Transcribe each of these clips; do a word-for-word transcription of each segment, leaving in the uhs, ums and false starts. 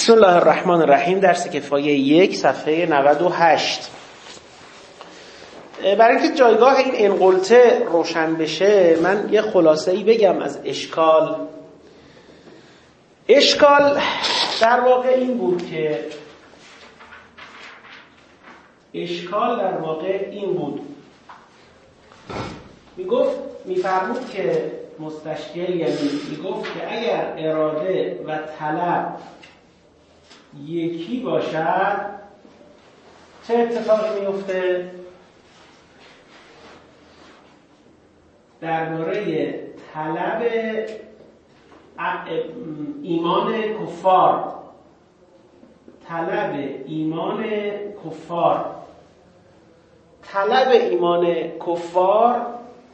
بسم الله الرحمن الرحیم. درس کفایه یک صفحه نود و هشت. برای اینکه جایگاه این انقلته روشن بشه من یه خلاصه‌ای بگم از اشکال. اشکال در واقع این بود که اشکال در واقع این بود میگفت میفرمود که مستشکل یعنی میگفت که اگر اراده و طلب یکی باشد چه اتفاقی میفته؟ درباره طلب ایمان کفار طلب ایمان کفار طلب ایمان کفار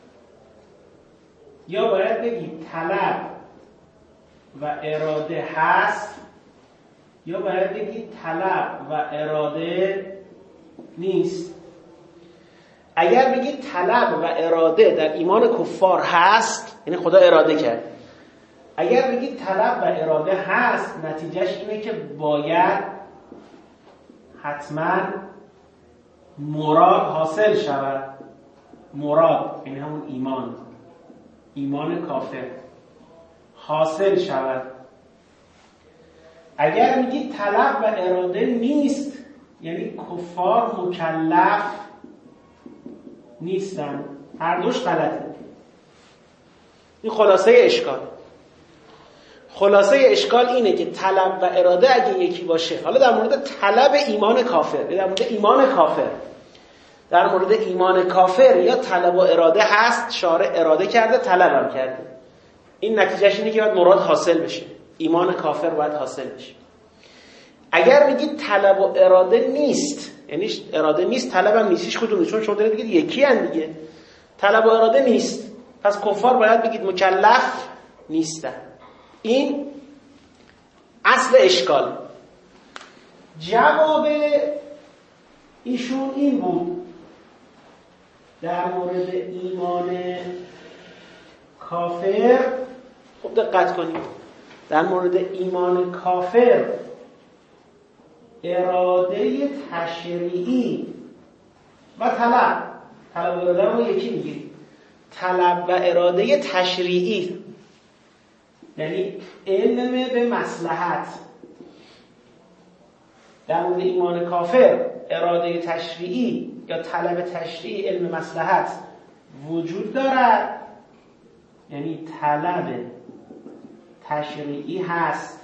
یا باید بگید طلب و اراده هست یا باید بگید طلب و اراده نیست. اگر بگید طلب و اراده در ایمان کفار هست یعنی خدا اراده کرد. اگر بگید طلب و اراده هست نتیجهش اینه که باید حتما مراد حاصل شود. مراد یعنی همون ایمان ایمان کافر حاصل شود. اگر میگید طلب و اراده نیست یعنی کفار مکلف نیستن. هر دوش غلطه. این خلاصه اشکال. خلاصه اشکال اینه که طلب و اراده اگه یکی باشه، حالا در مورد طلب ایمان کافر، در مورد ایمان کافر در مورد ایمان کافر یا طلب و اراده هست، شارع اراده کرده طلب هم کرده. این نتیجهش اینه که باید مراد حاصل بشه. ایمان کافر باید حاصل بشه. اگر بگید طلب و اراده نیست یعنی اراده نیست طلب هم نیستیش کدومه؟ چون شما دارید بگید یکی هن دیگه. طلب و اراده نیست پس کفار باید بگید مکلف نیستن. این اصل اشکال. جواب ایشون این بود در مورد ایمان کافر. خب دقت کنید. در مورد ایمان کافر اراده تشریعی و طلب طلب و اراده رو یکی میگیریم. طلب و اراده تشریعی یعنی علم به مصلحت. در مورد ایمان کافر اراده تشریعی یا طلب تشریعی علم مصلحت وجود دارد یعنی طلب تشریعی هست.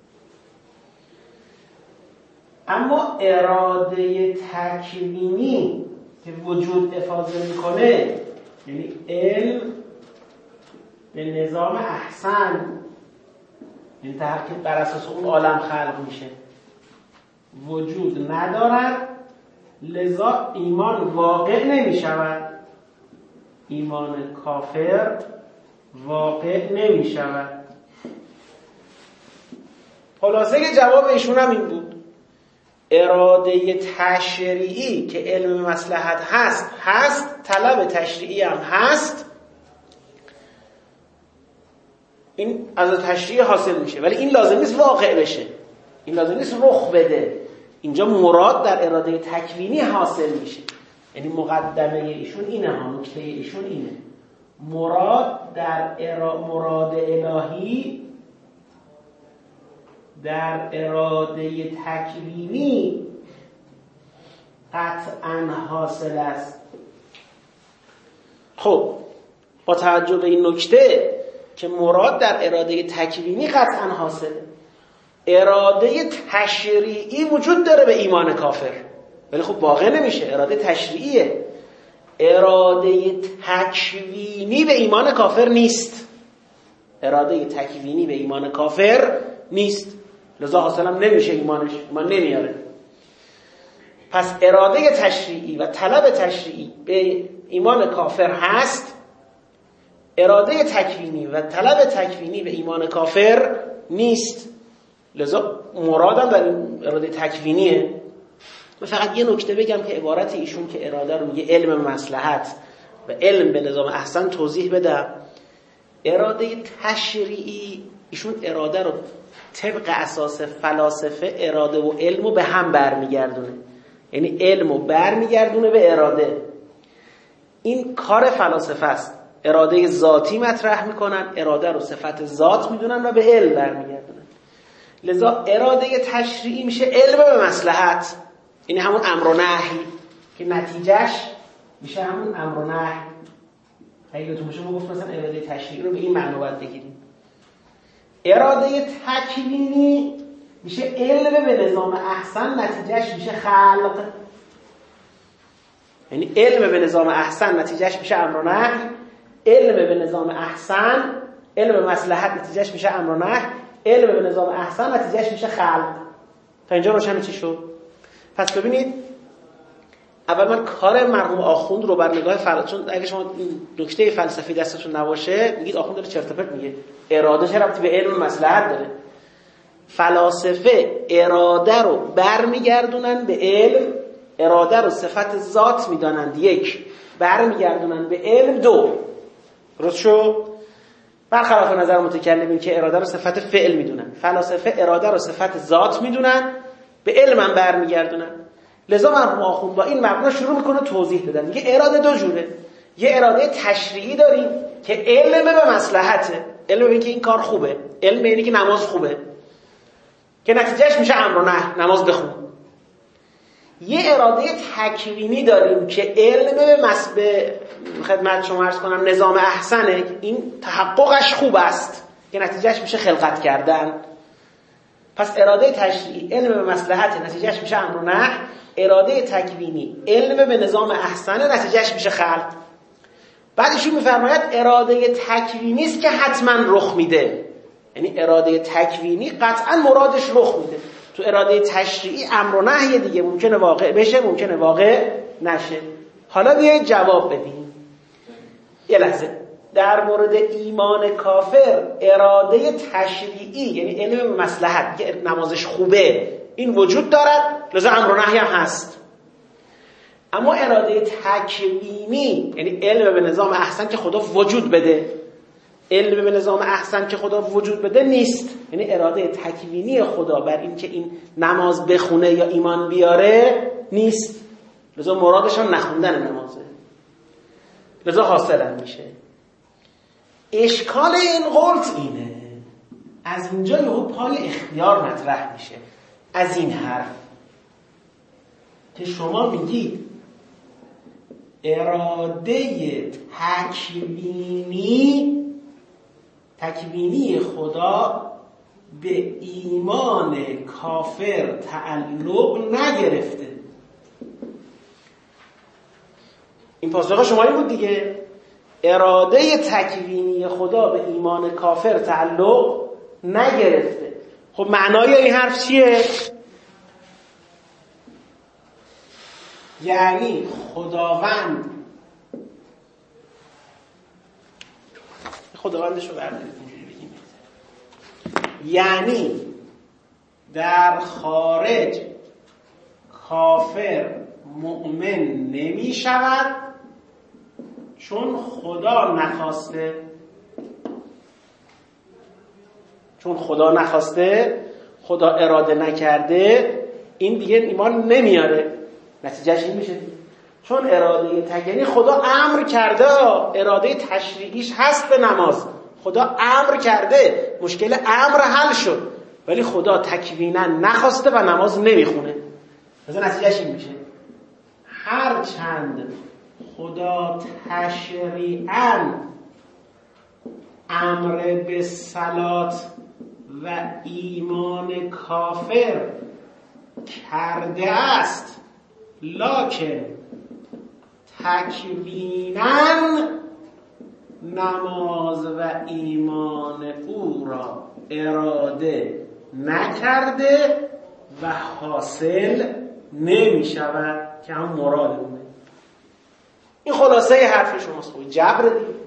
اما اراده تکوینی که وجود افاضه میکنه یعنی علم به نظام احسن این تحقیق بر اساس اون عالم خلق میشه وجود ندارد. لذا ایمان واقع نمیشود. ایمان کافر واقع نمیشود. خلاصه که جواب ایشون هم این بود. اراده تشریعی که علم مصلحت هست هست طلب تشریعی هم هست. این از تشریع حاصل میشه ولی این لازم نیست واقع بشه. این لازم نیست رخ بده. اینجا مراد در اراده تکوینی حاصل میشه. یعنی مقدمه ایشون اینه ها نکته ایشون اینه. مراد در ارا... مراد الهی در اراده تکوینی قطعاً حاصل است. خب با توجه به این نکته که مراد در اراده تکوینی قطعاً حاصله، اراده تشریعی وجود داره به ایمان کافر ولی خب واقع نمیشه. اراده تشریعیه. اراده تکوینی به ایمان کافر نیست. اراده تکوینی به ایمان کافر نیست لذا حاصل هم نمیشه. ایمانش ایمان نمیاره. پس اراده تشریعی و طلب تشریعی به ایمان کافر هست. اراده تکوینی و طلب تکوینی به ایمان کافر نیست. لذا مرادم در این اراده تکوینیه. من فقط یه نکته بگم که عبارت ایشون که اراده رو میگه علم مصلحت و علم به نظام احسن توضیح بدم. اراده تشریعی ایشون اراده رو طبق اساس فلاسفه اراده و علم رو به هم برمیگردونه، یعنی علم رو برمیگردونه به اراده. این کار فلاسفه است. اراده ذاتی مطرح میکنن، اراده رو صفت ذات میدونن و به علم برمیگردونن. لذا اراده تشریعی میشه علم به مصلحت، این همون امر و نهی که نتیجهش میشه همون امر و نهی. اگه تو میشه ما گفت مثلا اراده تشریعی رو به این معنی باید بگیریم. اراده تکوینی میشه علم به نظام احسن، نتیجهش میشه خلق. یعنی علم به نظام احسن نتیجهش میشه امر و نهی، علم به نظام احسن، علم به مصلحت نتیجهش میشه امر و نهی، علم به نظام احسن نتیجهش میشه خلق. تا اینجا روشن چی شد؟ پس ببینید اول من کار مرحوم آخوند رو بر نگاه فلسفه، چون اگه شما نکته فلسفی دستتون نباشه میگید آخوند داره چرت و پرت میگه. اراده چه ربطی به علم مصلحت داره؟ فلاسفه اراده رو برمیگردونن به علم، اراده رو صفت ذات میدانند یک، برمیگردونن به علم دو. درست شو؟ برخلاف نظر متکلمین که اراده رو صفت فعل میدونن، فلاسفه اراده رو صفت ذات میدونن، به علم هم برمیگردونن. لذا مرحوم آخوند با این مبنا شروع میکنه توضیح دادن. میگه اراده دو جوره، یه اراده تشریعی داریم که علم به مصلحته، علم به این که این کار خوبه، علم به اینی که نماز خوبه که نتیجهش میشه امر و نهی، نماز بخون. یه اراده تکوینی داریم که علم به مسبه خدمت شما عرض کنم نظام احسنه، این تحققش خوب است که نتیجهش میشه خلقت کردن. پس اراده تشریعی علم به مصلحت نتیجهش میشه امر و نهی، اراده تکوینی علم به نظام احسنه نتیجهش میشه خلق. بعدش میفرماید اراده تکوینی است که حتما رخ میده، یعنی اراده تکوینی قطعا مرادش رخ میده. تو اراده تشریعی امر و نهی دیگه ممکنه واقع بشه ممکنه واقع نشه. حالا بیایید جواب بدیم. یه لحظه، در مورد ایمان کافر اراده تشریعی یعنی علم به مصلحت که نمازش خوبه این وجود دارد، لذا امر و نهی هم هست. اما اراده تکوینی یعنی علم به نظام احسن که خدا وجود بده، علم به نظام احسن که خدا وجود بده نیست. یعنی اراده تکوینی خدا بر این که این نماز بخونه یا ایمان بیاره نیست، لذا مرادش هم نخوندن نمازه، لذا حاصل هم میشه. اشکال این قولت اینه، از اینجا یهو پای اختیار مطرح میشه از این حرف که شما میگید اراده تکوینی تکوینی خدا به ایمان کافر تعلق نگرفته. این پاسخ شما این بود دیگه، اراده تکوینی خدا به ایمان کافر تعلق نگرفته. خب معنای این حرف چیه؟ یعنی خداوند خداوندش رو برمی‌داریم اینجوری بگیم، یعنی در خارج کافر مؤمن نمی شود چون خدا نخواسته. چون خدا نخواسته، خدا اراده نکرده، این دیگه ایمان نمیاره. نتیجهش این میشه چون اراده تکوینی خدا امر کرده، اراده تشریعیش هست به نماز، خدا امر کرده، مشکل امر حل شد، ولی خدا تکوینا نخواسته و نماز نمیخونه. مثلا نتیجهش این میشه هر چند خدا تشریعاً امر به صلات و ایمان کافر کرده است، لکن تکویناً نماز و ایمان او را اراده نکرده و حاصل نمی شود که هم مرادمونه. این خلاصه حرف شماست. خوبی جبر دیگه،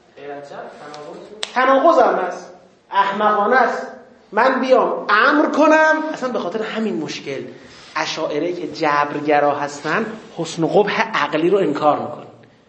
تناقض هم هست، احمقانه است. من بیام امر کنم، اصلا به خاطر همین مشکل اشاعره که جبرگرا هستن حسن و قبح عقلی رو انکار میکنن.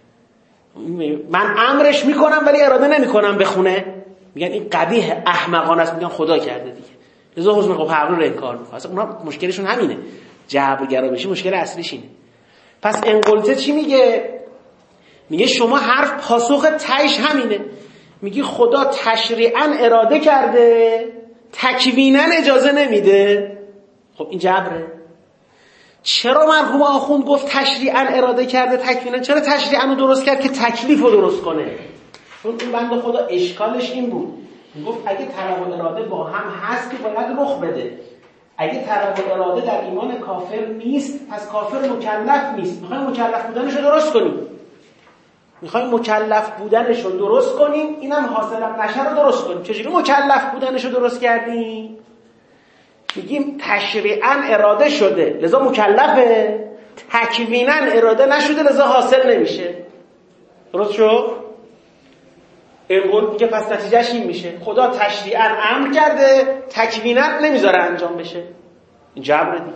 من امرش میکنم ولی اراده نمیکنم بخونه، میگن این قبیح احمقانه است، میگن خدا کرده دیگه. لذا حسن قبح عقل رو انکار میکنه. اصلا اونا مشکلشون همینه، جبرگرا بشی مشکل اصلیش اینه. پس انقلته چی میگه؟ میگه شما حرف پاسخ تهش همینه، میگی خدا تشریعاً اراده کرده تکویناً اجازه نمیده. خب این جبره. چرا مرحوم آخوند گفت تشریعاً اراده کرده تکویناً؟ چرا تشریعاً رو درست کرد که تکلیف رو درست کنه؟ چون این بنده خدا اشکالش این بود، میگفت اگه طلب و اراده با هم هست که باید رخ بده. اگه طلب و اراده در ایمان کافر نیست پس کافر مکلف نیست. میخوایم مکلف بودنش رو درست کنیم، میخوایم مکلف بودنش رو درست کنیم، اینم حاصلم نشه رو درست کنیم. چجوری مکلف بودنش رو درست کردیم؟ میگیم تشریعاً اراده شده لذا مکلفه، تکویناً اراده نشده لذا حاصل نمیشه. درست شد؟ اینقول میگه پس نتیجهش این میشه خدا تشریعاً امر کرده تکویناً نمیذاره انجام بشه. این جبر دی.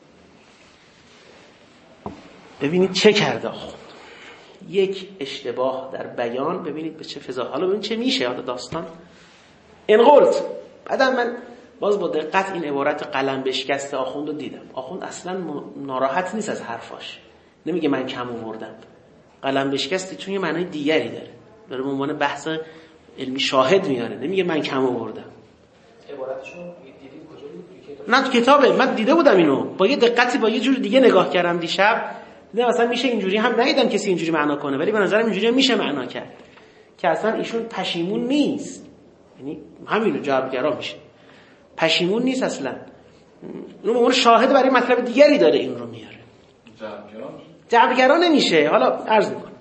ببینید چه کرده آخوند، یک اشتباه در بیان، ببینید به چه فضا. حالا ببینید چه میشه حالا داستان. انقلت بعدم من باز با دقت این عبارت قلم بشکسته آخوند رو دیدم. آخوند اصلا ناراحت نیست از حرفاش، نمیگه من کم آوردم. قلم بشکسته چون یه معنای دیگری داره، داره به عنوان بحث علمی شاهد میاره، نمیگه من کم آوردم. عبارتشون دیدید کجا بود؟ نه تو کتابه، من دیده بودم اینو با یه دقتی با یه جور دیگه نگاه کردم دیشب، دیدم اصلا میشه اینجوری هم، ندیدم کسی اینجوری معنا کنه ولی به نظرم اینجوری میشه معنا کرد که اصلا ایشون پشیمون نیست، یعنی همینو جوابگرا میشه، پشیمون نیست اصلا، اون عنوان شاهد برای مطلب دیگری داره این رو میاره. جوابگرا جوابگرا نمیشه. حالا عرض میکنم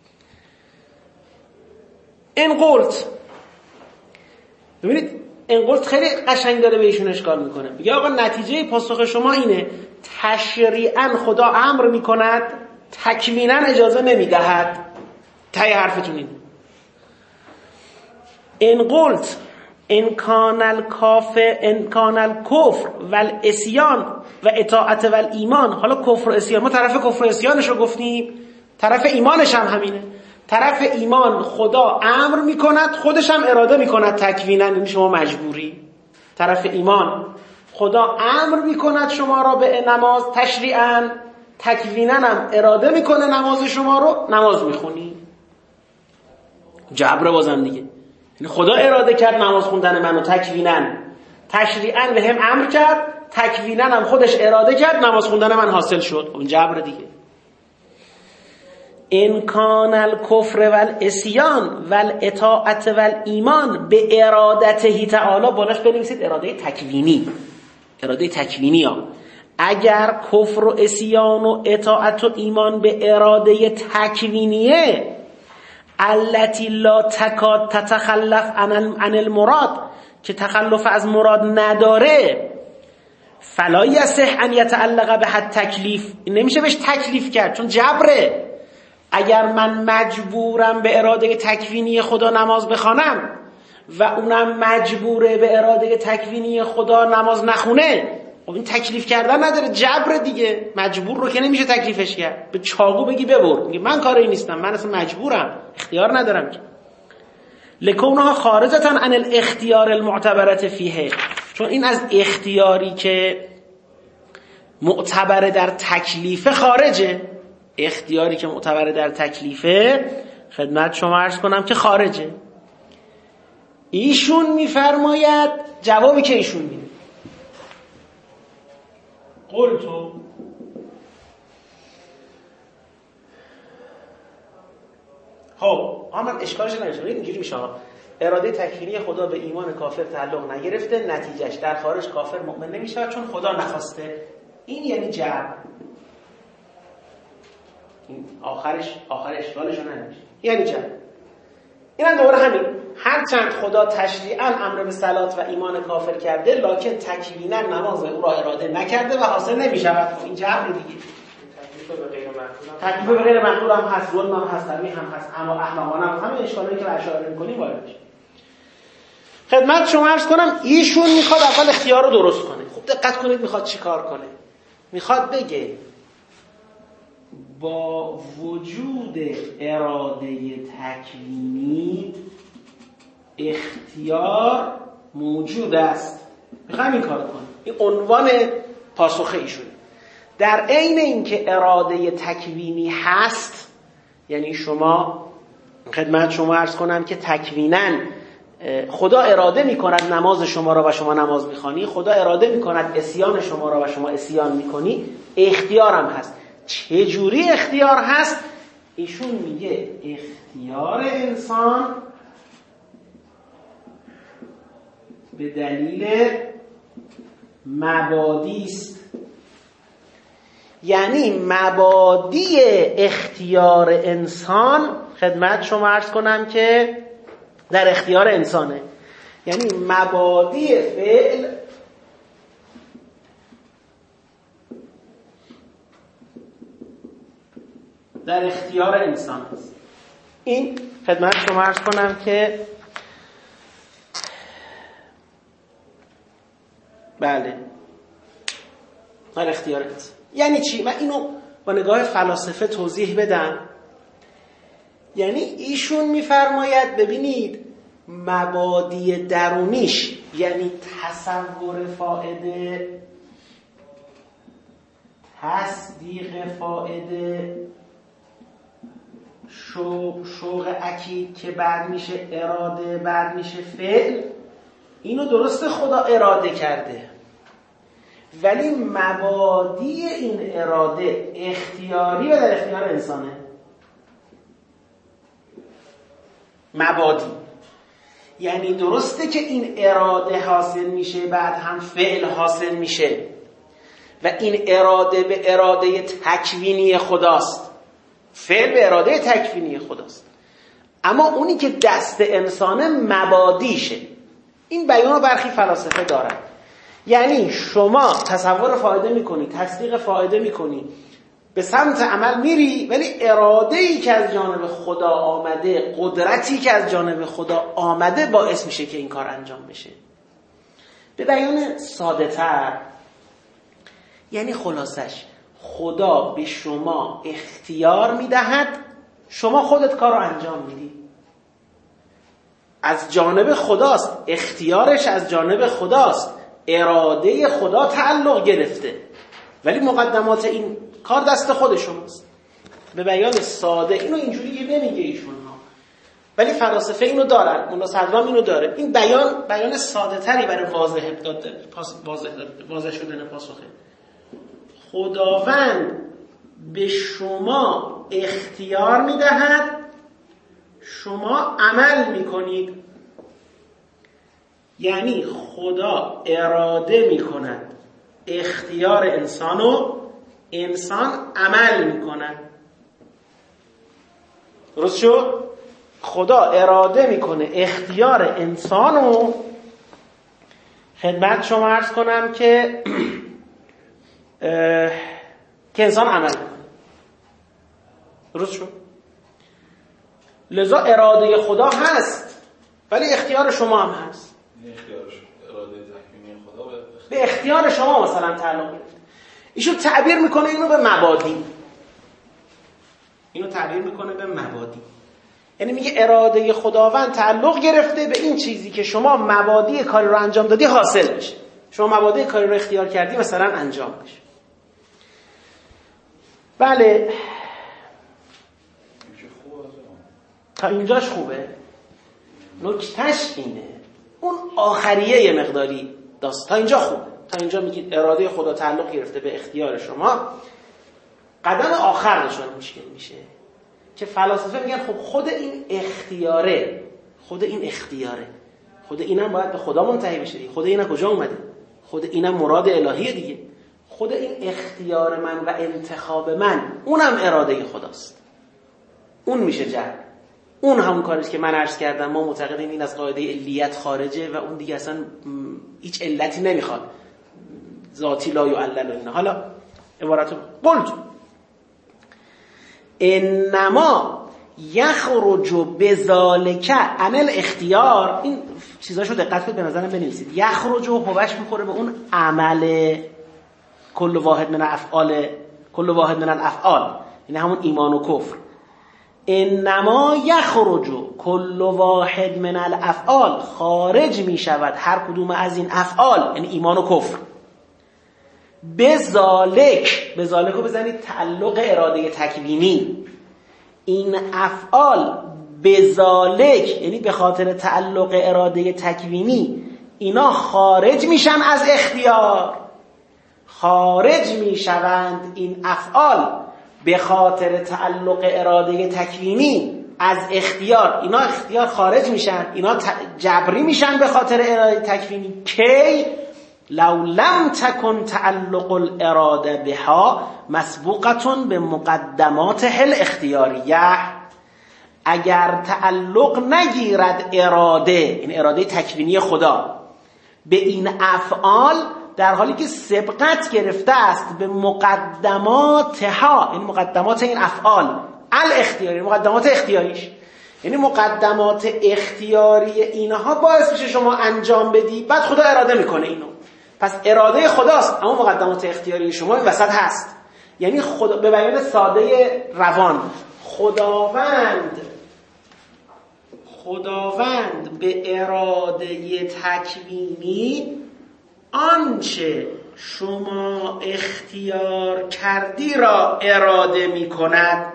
انقلت، ببینید انقلت خیلی قشنگ داره به ایشون اشکال میکنه. میگه آقا نتیجه پاسخ شما اینه تشریعاً خدا امر میکند تکویناً اجازه نمیدهد. تای حرفتون اینه. انقلت انکان الکافر انکان الکفر والعصیان و اطاعت والایمان. حالا کفر و عصیان، ما طرف کفر و عصیانش رو گفتیم، طرف ایمانش هم همینه. طرف ایمان خدا امر میکند خودش هم اراده میکند تکویناً، یعنی شما مجبوری. طرف ایمان خدا امر میکند شما را به نماز تشریعاً، تکویناً هم اراده میکنه نماز شما رو، نماز میخونی. جبر بازم دیگه، یعنی خدا اراده کرد نماز خوندن منو تکویناً، تشریعاً به هم امر کرد، تکویناً هم خودش اراده کرد نماز خوندن من حاصل شد. اون جبر دیگه. انکان الکفر والعصیان والاطاعت والایمان به ارادته تعالی، بالاش بنویسید اراده تکوینی، اراده تکوینی ها. اگر کفر و عصیان و اطاعت و ایمان به اراده تکوینیه التي لا تکاد تتخلف عن المراد، که تخلف از مراد نداره، فلا یصح ان یتعلق به تکلیف، نمیشه بهش تکلیف کرد چون جبره. اگر من مجبورم به اراده تکوینی خدا نماز بخوانم و اونم مجبوره به اراده تکوینی خدا نماز نخونه، خب این تکلیف کردن نداره، جبر دیگه. مجبور رو که نمیشه تکلیفش کرد. به چاقو بگی ببر، میگه من کاری نیستم، من اصلا مجبورم، اختیار ندارم که. لکونها خارجتاً عن الاختیار المعتبرت فیه، چون این از اختیاری که معتبر در تکلیف خارجه. اختیاری که معتبر در تکلیفه خدمت شما عرض کنم که خارجه. ایشون میفرماید، جوابی که ایشون میده، قلتو خب من اشکالش نمیشه. اینجوری میشه اراده تکوینی خدا به ایمان کافر تعلق نگرفته، نتیجهش در خارج کافر مؤمن نمیشه چون خدا نخواسته. این یعنی جبر. این آخرش آخر اشکالش نمیشه، یعنی جبر. این هم دوباره همین، هرچند خدا تشریعاً امر به صلات و ایمان کافر کرده لکن تکویناً نماز او را اراده نکرده و حاصل نمیشود. این جبر دیگه. تکلیف به غیر محدود، تکلیف به غیر محدود هم هست، ظلم هم هست، تبیح هم هست، اما احمقانه هم همه اشکالاتی که اشاره می‌کنیم وارد میشه. خدمت شما عرض کنم ایشون میخواد اول اختیار رو درست کنه. خوب دقت کنید میخواد چیکار کنه. میخواد بگه با وجود اراده تکوینی اختیار موجود است. میخوایم این کار کنیم. این عنوان پاسخ ایشونه. در عین اینکه اراده تکوینی هست، یعنی شما خدمت شما عرض کنم که تکویناً خدا اراده میکند نماز شما را و شما نماز میخوانی، خدا اراده میکند عصیان شما را و شما عصیان میکنی، اختیارم هست. چه جوری اختیار هست؟ ایشون میگه اختیار انسان به دلیل مبادی است. یعنی مبادی اختیار انسان خدمت شما عرض کنم که در اختیار انسانه. یعنی مبادی فعل در اختیار انسان است. این خدمت شما عرض کنم که بله در اختیار انسان. یعنی چی؟ من اینو با نگاه فلاسفه توضیح بدم. یعنی ایشون میفرماید ببینید مبادی درونیش، یعنی تصور فائده، تصدیق فائده، شوق شوق اکید که بعد میشه اراده، بعد میشه فعل، اینو درست خدا اراده کرده، ولی مبادی این اراده اختیاری و در اختیار انسانه. مبادی یعنی درسته که این اراده حاصل میشه، بعد هم فعل حاصل میشه و این اراده به اراده تکوینی خداست، فعل به اراده تکوینی خداست، اما اونی که دست انسانه مبادیشه. این بیان رو برخی فلاسفه دارن. یعنی شما تصور فائده میکنی، تصدیق فائده میکنی، به سمت عمل میری، ولی اراده‌ای که از جانب خدا آمده، قدرتی که از جانب خدا آمده باعث میشه که این کار انجام بشه. به بیان ساده تر، یعنی خلاصش خدا به شما اختیار میدهد، شما خودت کار رو انجام میدی. از جانب خداست، اختیارش از جانب خداست، اراده خدا تعلق گرفته، ولی مقدمات این کار دست خود شماست. به بیان ساده اینو اینجوری نمیگه ایشون ها، ولی فلاسفه اینو دارن، مولا صدرام اینو داره. این بیان بیان ساده تری برای واضح داده، واضح, واضح شدن پاسخه. خداوند به شما اختیار میدهد، شما عمل میکنید. یعنی خدا اراده میکند اختیار انسانو، انسان عمل میکند. درست شد؟ خدا اراده میکنه اختیار انسانو، خدمت شما عرض کنم که که انسان عمل کنه. درست شد؟ لذا اراده خدا هست، ولی اختیار شما هم هست. اختیارش اراده تکوینی خدا به اختیار شما مثلا تعلق گرفته. ایشون تعبیر میکنه اینو به مبادی. اینو تعبیر میکنه به مبادی. یعنی میگه اراده خداوند تعلق گرفته به این چیزی که شما مبادی کاری رو انجام دادی حاصل بشه. شما مبادی کاری رو اختیار کردی مثلا انجام بشه. بله. تا اینجاش خوبه. نکتهش اینه. اون آخریه یه مقداری داست. تا اینجا خوبه. تا اینجا میگید اراده خدا تعلق گرفته به اختیار شما. قدم آخر نشون مشکل میشه که فلاسفه میگن خب خود این اختیاره، خود این اختیاره، خود اینم باید به خدا منتهی بشه دیگه. خود اینم کجا اومده؟ خود اینم مراد الهیه دیگه. خود این اختیار من و انتخاب من، اونم اراده خداست. اون میشه جهل. اون همون کاریست که من عرض کردم. ما معتقدیم این از قاعده علیت خارجه و اون دیگه اصلا هیچ علتی نمیخواد. ذاتی لا یعلل و اینا. حالا عبارتو قلت انما یخرج بذالک عن الاختیار. این چیزاشو دقت کنید، به نظرم بنویسید. یخرج و هوش میخوره به اون عمل کل واحد من افعال، کل واحد من الافعال، یعنی همون ایمان و کفر. انما یخرج کل واحد من الافعال، خارج می شود هر کدوم از این افعال، یعنی ایمان و کفر، بذالک، بذالک رو بزنید تعلق اراده تکوینی، این افعال بذالک یعنی به خاطر تعلق اراده تکوینی اینا خارج میشن از اختیار، خارج میشوند این افعال به خاطر تعلق اراده تکوینی از اختیار، اینا اختیار خارج میشن، اینا جبری میشن به خاطر اراده تکوینی. کی؟ لو لم تکن تعلق الاراده بها مسبوقتون به مقدمات حل اختیاریه، اگر تعلق نگیرد اراده، این اراده تکوینی خدا، به این افعال در حالی که سبقت گرفته است به مقدماتها، این مقدمات این افعال الاختیاری، مقدمات اختیاریش، یعنی مقدمات اختیاری اینها باعث میشه شما انجام بدی، بعد خدا اراده میکنه اینو، پس اراده خداست اما مقدمات اختیاری شما این وسط هست. یعنی خدا به بیان ساده روان، خداوند خداوند به اراده تکوینی آنچه شما اختیار کردی را اراده می کند.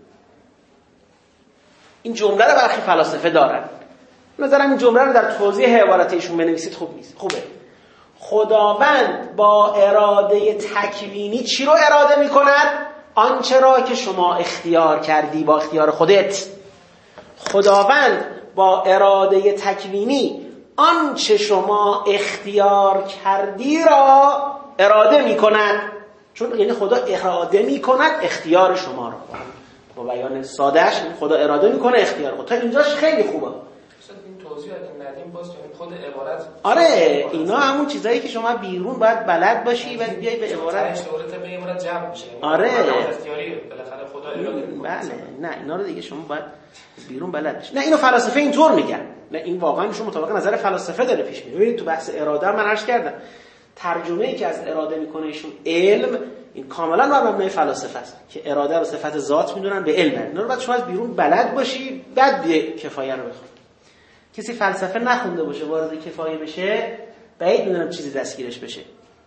این جمله رو برخی فلاسفه دارن، نظرم این جمله رو در توضیح عبارت ایشون بنویسید خوب نیست، خوبه. خداوند با اراده تکوینی چی رو اراده می کند؟ آنچه را که شما اختیار کردی با اختیار خودت. خداوند با اراده تکوینی آنچه شما اختیار کردی را اراده می کند، چون یعنی خدا اراده می کند اختیار شما را. با بیان سادهش خدا اراده می کنه اختیار خود. تا اینجاش خیلی خوبه. این توضیح اگه ندیم باز خود عبارت، آره اینا همون چیزایی که شما بیرون باید بلد باشی و بیای به عبارت عبارت به عبارت جمع میشه. آره اختیاری بالاخره خدا اراده میکنه. بله نه اینا رو دیگه شما باید بیرون بلد باشی. نه اینو فلاسفه اینطور میگن، نه این واقعا شما مطابق نظر فلاسفه داره پیش میره. ببینید تو بحث اراده من عرض کردم ترجمه‌ای که از اراده میکنه ایشون علم، این کاملا بر مبنای فلاسفه است که اراده رو صفت ذات میدونن به علم. اینا رو بعد شما از بیرون بلد باشی بعد بیای کفایه رو بخون. کسی فلسفه نخونده باشه وارد کفایه بشه بعید میدونم چیزی دستگیرش بشه.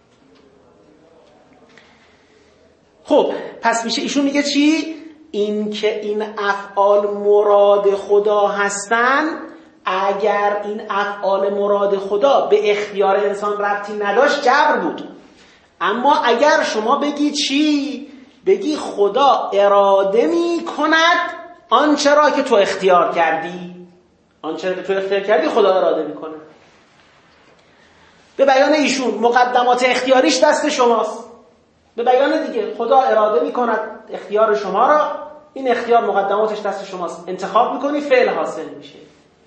خب پس میشه ایشون میگه چی؟ این که این افعال مراد خدا هستن، اگر این افعال مراد خدا به اختیار انسان ربطی نداشت جبر بود. اما اگر شما بگی چی؟ بگی خدا اراده می کند آنچه را که تو اختیار کردی، آنچه را که تو اختیار کردی خدا اراده می کند. به بیان ایشون مقدمات اختیاریش دست شماست. به بیان دیگه خدا اراده می کند اختیار شما را، این اختیار مقدماتش دست شماست، انتخاب میکنی فعل حاصل میشه.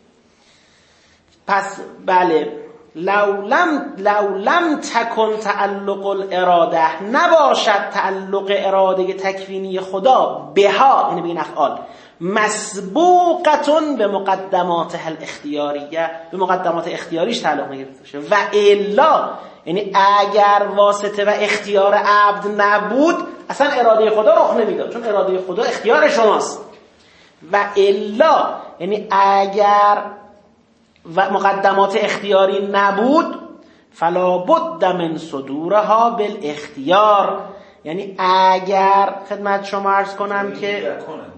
پس بله لولم لولم تکن تعلق الاراده، نباشد تعلق اراده تکوینی خدا بها، یعنی به این افعال، مسبوقتون به مقدمات الاختیاریه، به مقدمات اختیاریش تعلق نگرفته باشه. و الا یعنی اگر واسطه و اختیار عبد نبود اصلا اراده خدا رخ نمیداد، چون اراده خدا اختیار شماست. و الا یعنی اگر و مقدمات اختیاری نبود فلا بد من صدورها بالاختیار، یعنی اگر خدمت شما عرض کنم که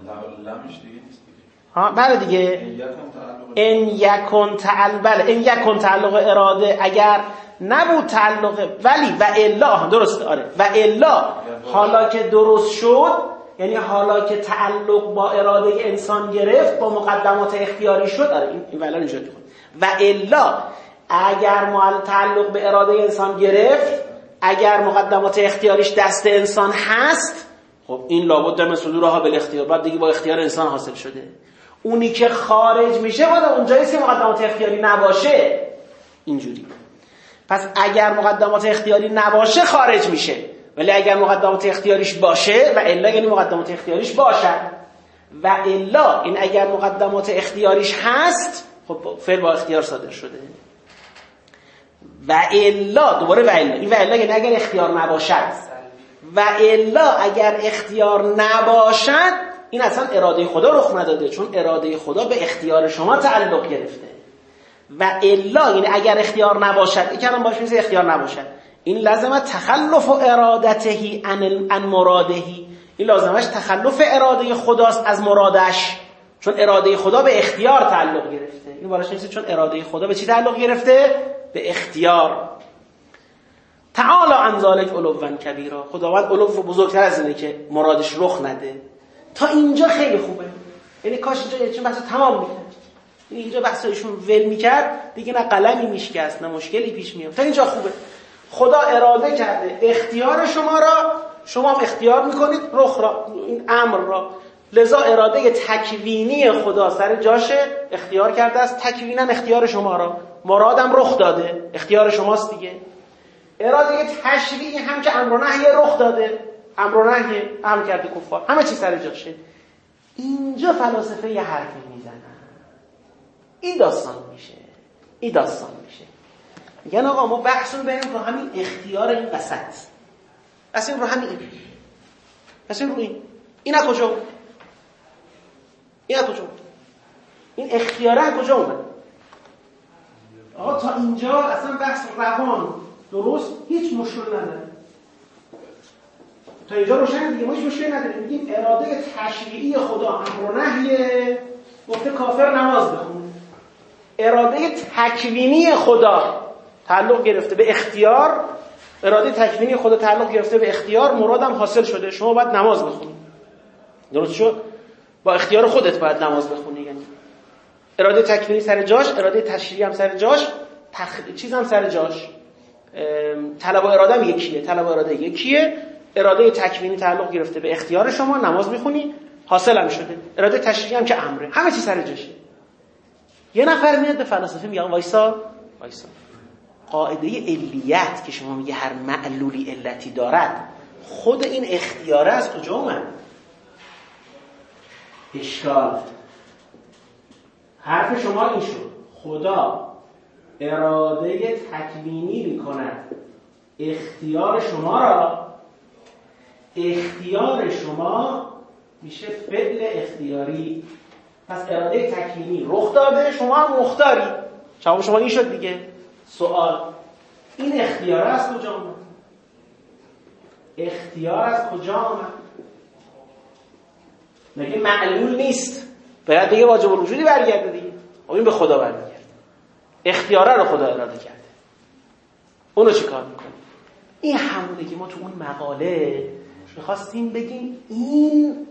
ها بله دیگه ان یکن تعلق، بله ان یکن تعلق اراده اگر نبود تعلق، ولی و الا درسته آره و الا حالا که درست شد، یعنی حالا که تعلق با اراده انسان گرفت با مقدمات اختیاری شد، آره این ولی اینجا میخواد و الا اگر معل تعلق به اراده انسان گرفت، اگر مقدمات اختیاریش دست انسان هست، خب این لابد من صدورها بالاختیار، بعد دیگه با اختیار انسان حاصل شده. اونی که خارج میشه باید اونجایی که مقدمات اختیاری نباشه. اینجوری پس اگر مقدمات اختیاری نباشه خارج میشه، ولی اگر مقدمات اختیاریش باشه و الا یعنی مقدمات اختیاریش باشد، و الا این اگر مقدمات اختیاریش هست خب فعل با اختیار صادر شده. و الا دوباره و الا، این و الا یعنی اگر اختیار نباشد، و الا اگر اختیار نباشد این اصلا اراده خدا رخ نداده، چون اراده خدا به اختیار شما تعلق گرفته. و الا یعنی اگر اختیار نباشد، این کلام باش میشه اختیار نباشد، این لازمه تخلف ارادته عن عن مرادهی، این لازمش تخلف اراده خداست از مرادش، چون اراده خدا به اختیار تعلق گرفته. این بالاش میشه چون اراده خدا به چی تعلق گرفته؟ به اختیار. تعالی عن ذلک علوا کبیرا، خداوند علو بزرگتر از اینه که مرادش رخ نده. تا اینجا خیلی خوبه، یعنی کاش اینجا چون بحث تمام می‌کرد، اینجا بحث ایشون ول می‌کرد دیگه، نه قلمی میشکست نه مشکلی پیش میاد. تا اینجا خوبه. خدا اراده کرده اختیار شما را، شما هم اختیار میکنید رخ را، این امر را. لذا اراده تکوینی خدا سر جاشه، اختیار کرده است تکوینا اختیار شما را، مرادم رخ داده، اختیار شماست دیگه. اراده تشریعی هم که امر و نهی رخ داده، امر و نهی امر کرده کفار، همه چی سر جاشه. اینجا فلاسفه یه حرفی میزنن، این داستان میشه، این داستان میشه. میگن آقا ما بحث رو بریم رو همین اختیار این وسط، بس این رو همین این بس این رو این این از کجا بود؟ این از کجا بود؟ این اختیاره از کجا اومد؟ آقا تا اینجا اصلا بحث روان درست هیچ مشکل نداره، تا اینجا روشن دیگه، ما هیچ مشکلی نداریم. میگیم اراده تشریعی خدا امر و نهی، گفته کافر نماز بخونه. اراده تکوینی خدا تعلق گرفته به اختیار، اراده تکوینی خدا تعلق گرفته به اختیار، مرادم حاصل شده، شما باید نماز بخونی. درست شد؟ با اختیار خودت باید نماز بخونی. یعنی اراده تکوینی سر جاش، اراده تشریعی هم سر جاش، تخ... چیز هم سر جاش. طلب و اراده هم یکیه، طلب و اراده یکیه. اراده تکوینی تعلق گرفته به اختیار شما، نماز میخونی، حاصل هم شده. اراده تشریعی هم که امره، همه چی سر جاشه. یه نفر میاد به فلسفه میگه وایسا وایسا قاعده علیت که شما میگه هر معلولی علتی دارد، خود این اختیاره از کجا اومد؟ اشکال. حرف شما این شد خدا اراده تکوینی میکند اختیار شما را، اختیار شما میشه فعل اختیاری، پس اراده تکوینی رخ داده، شما هم مختاری. جواب شما این شد دیگه. سوال این اختیار از کجا اومد؟ اختیار از کجا اومد؟ مگه معلول نیست؟ باید دیگه واجب الوجودی برگرده دیگه. این به خدا برمیگرده، اختیاره رو خدا اراده کرده، اونو چی کار میکنه؟ این همونه که ما تو اون مقاله میخواستیم بگیم این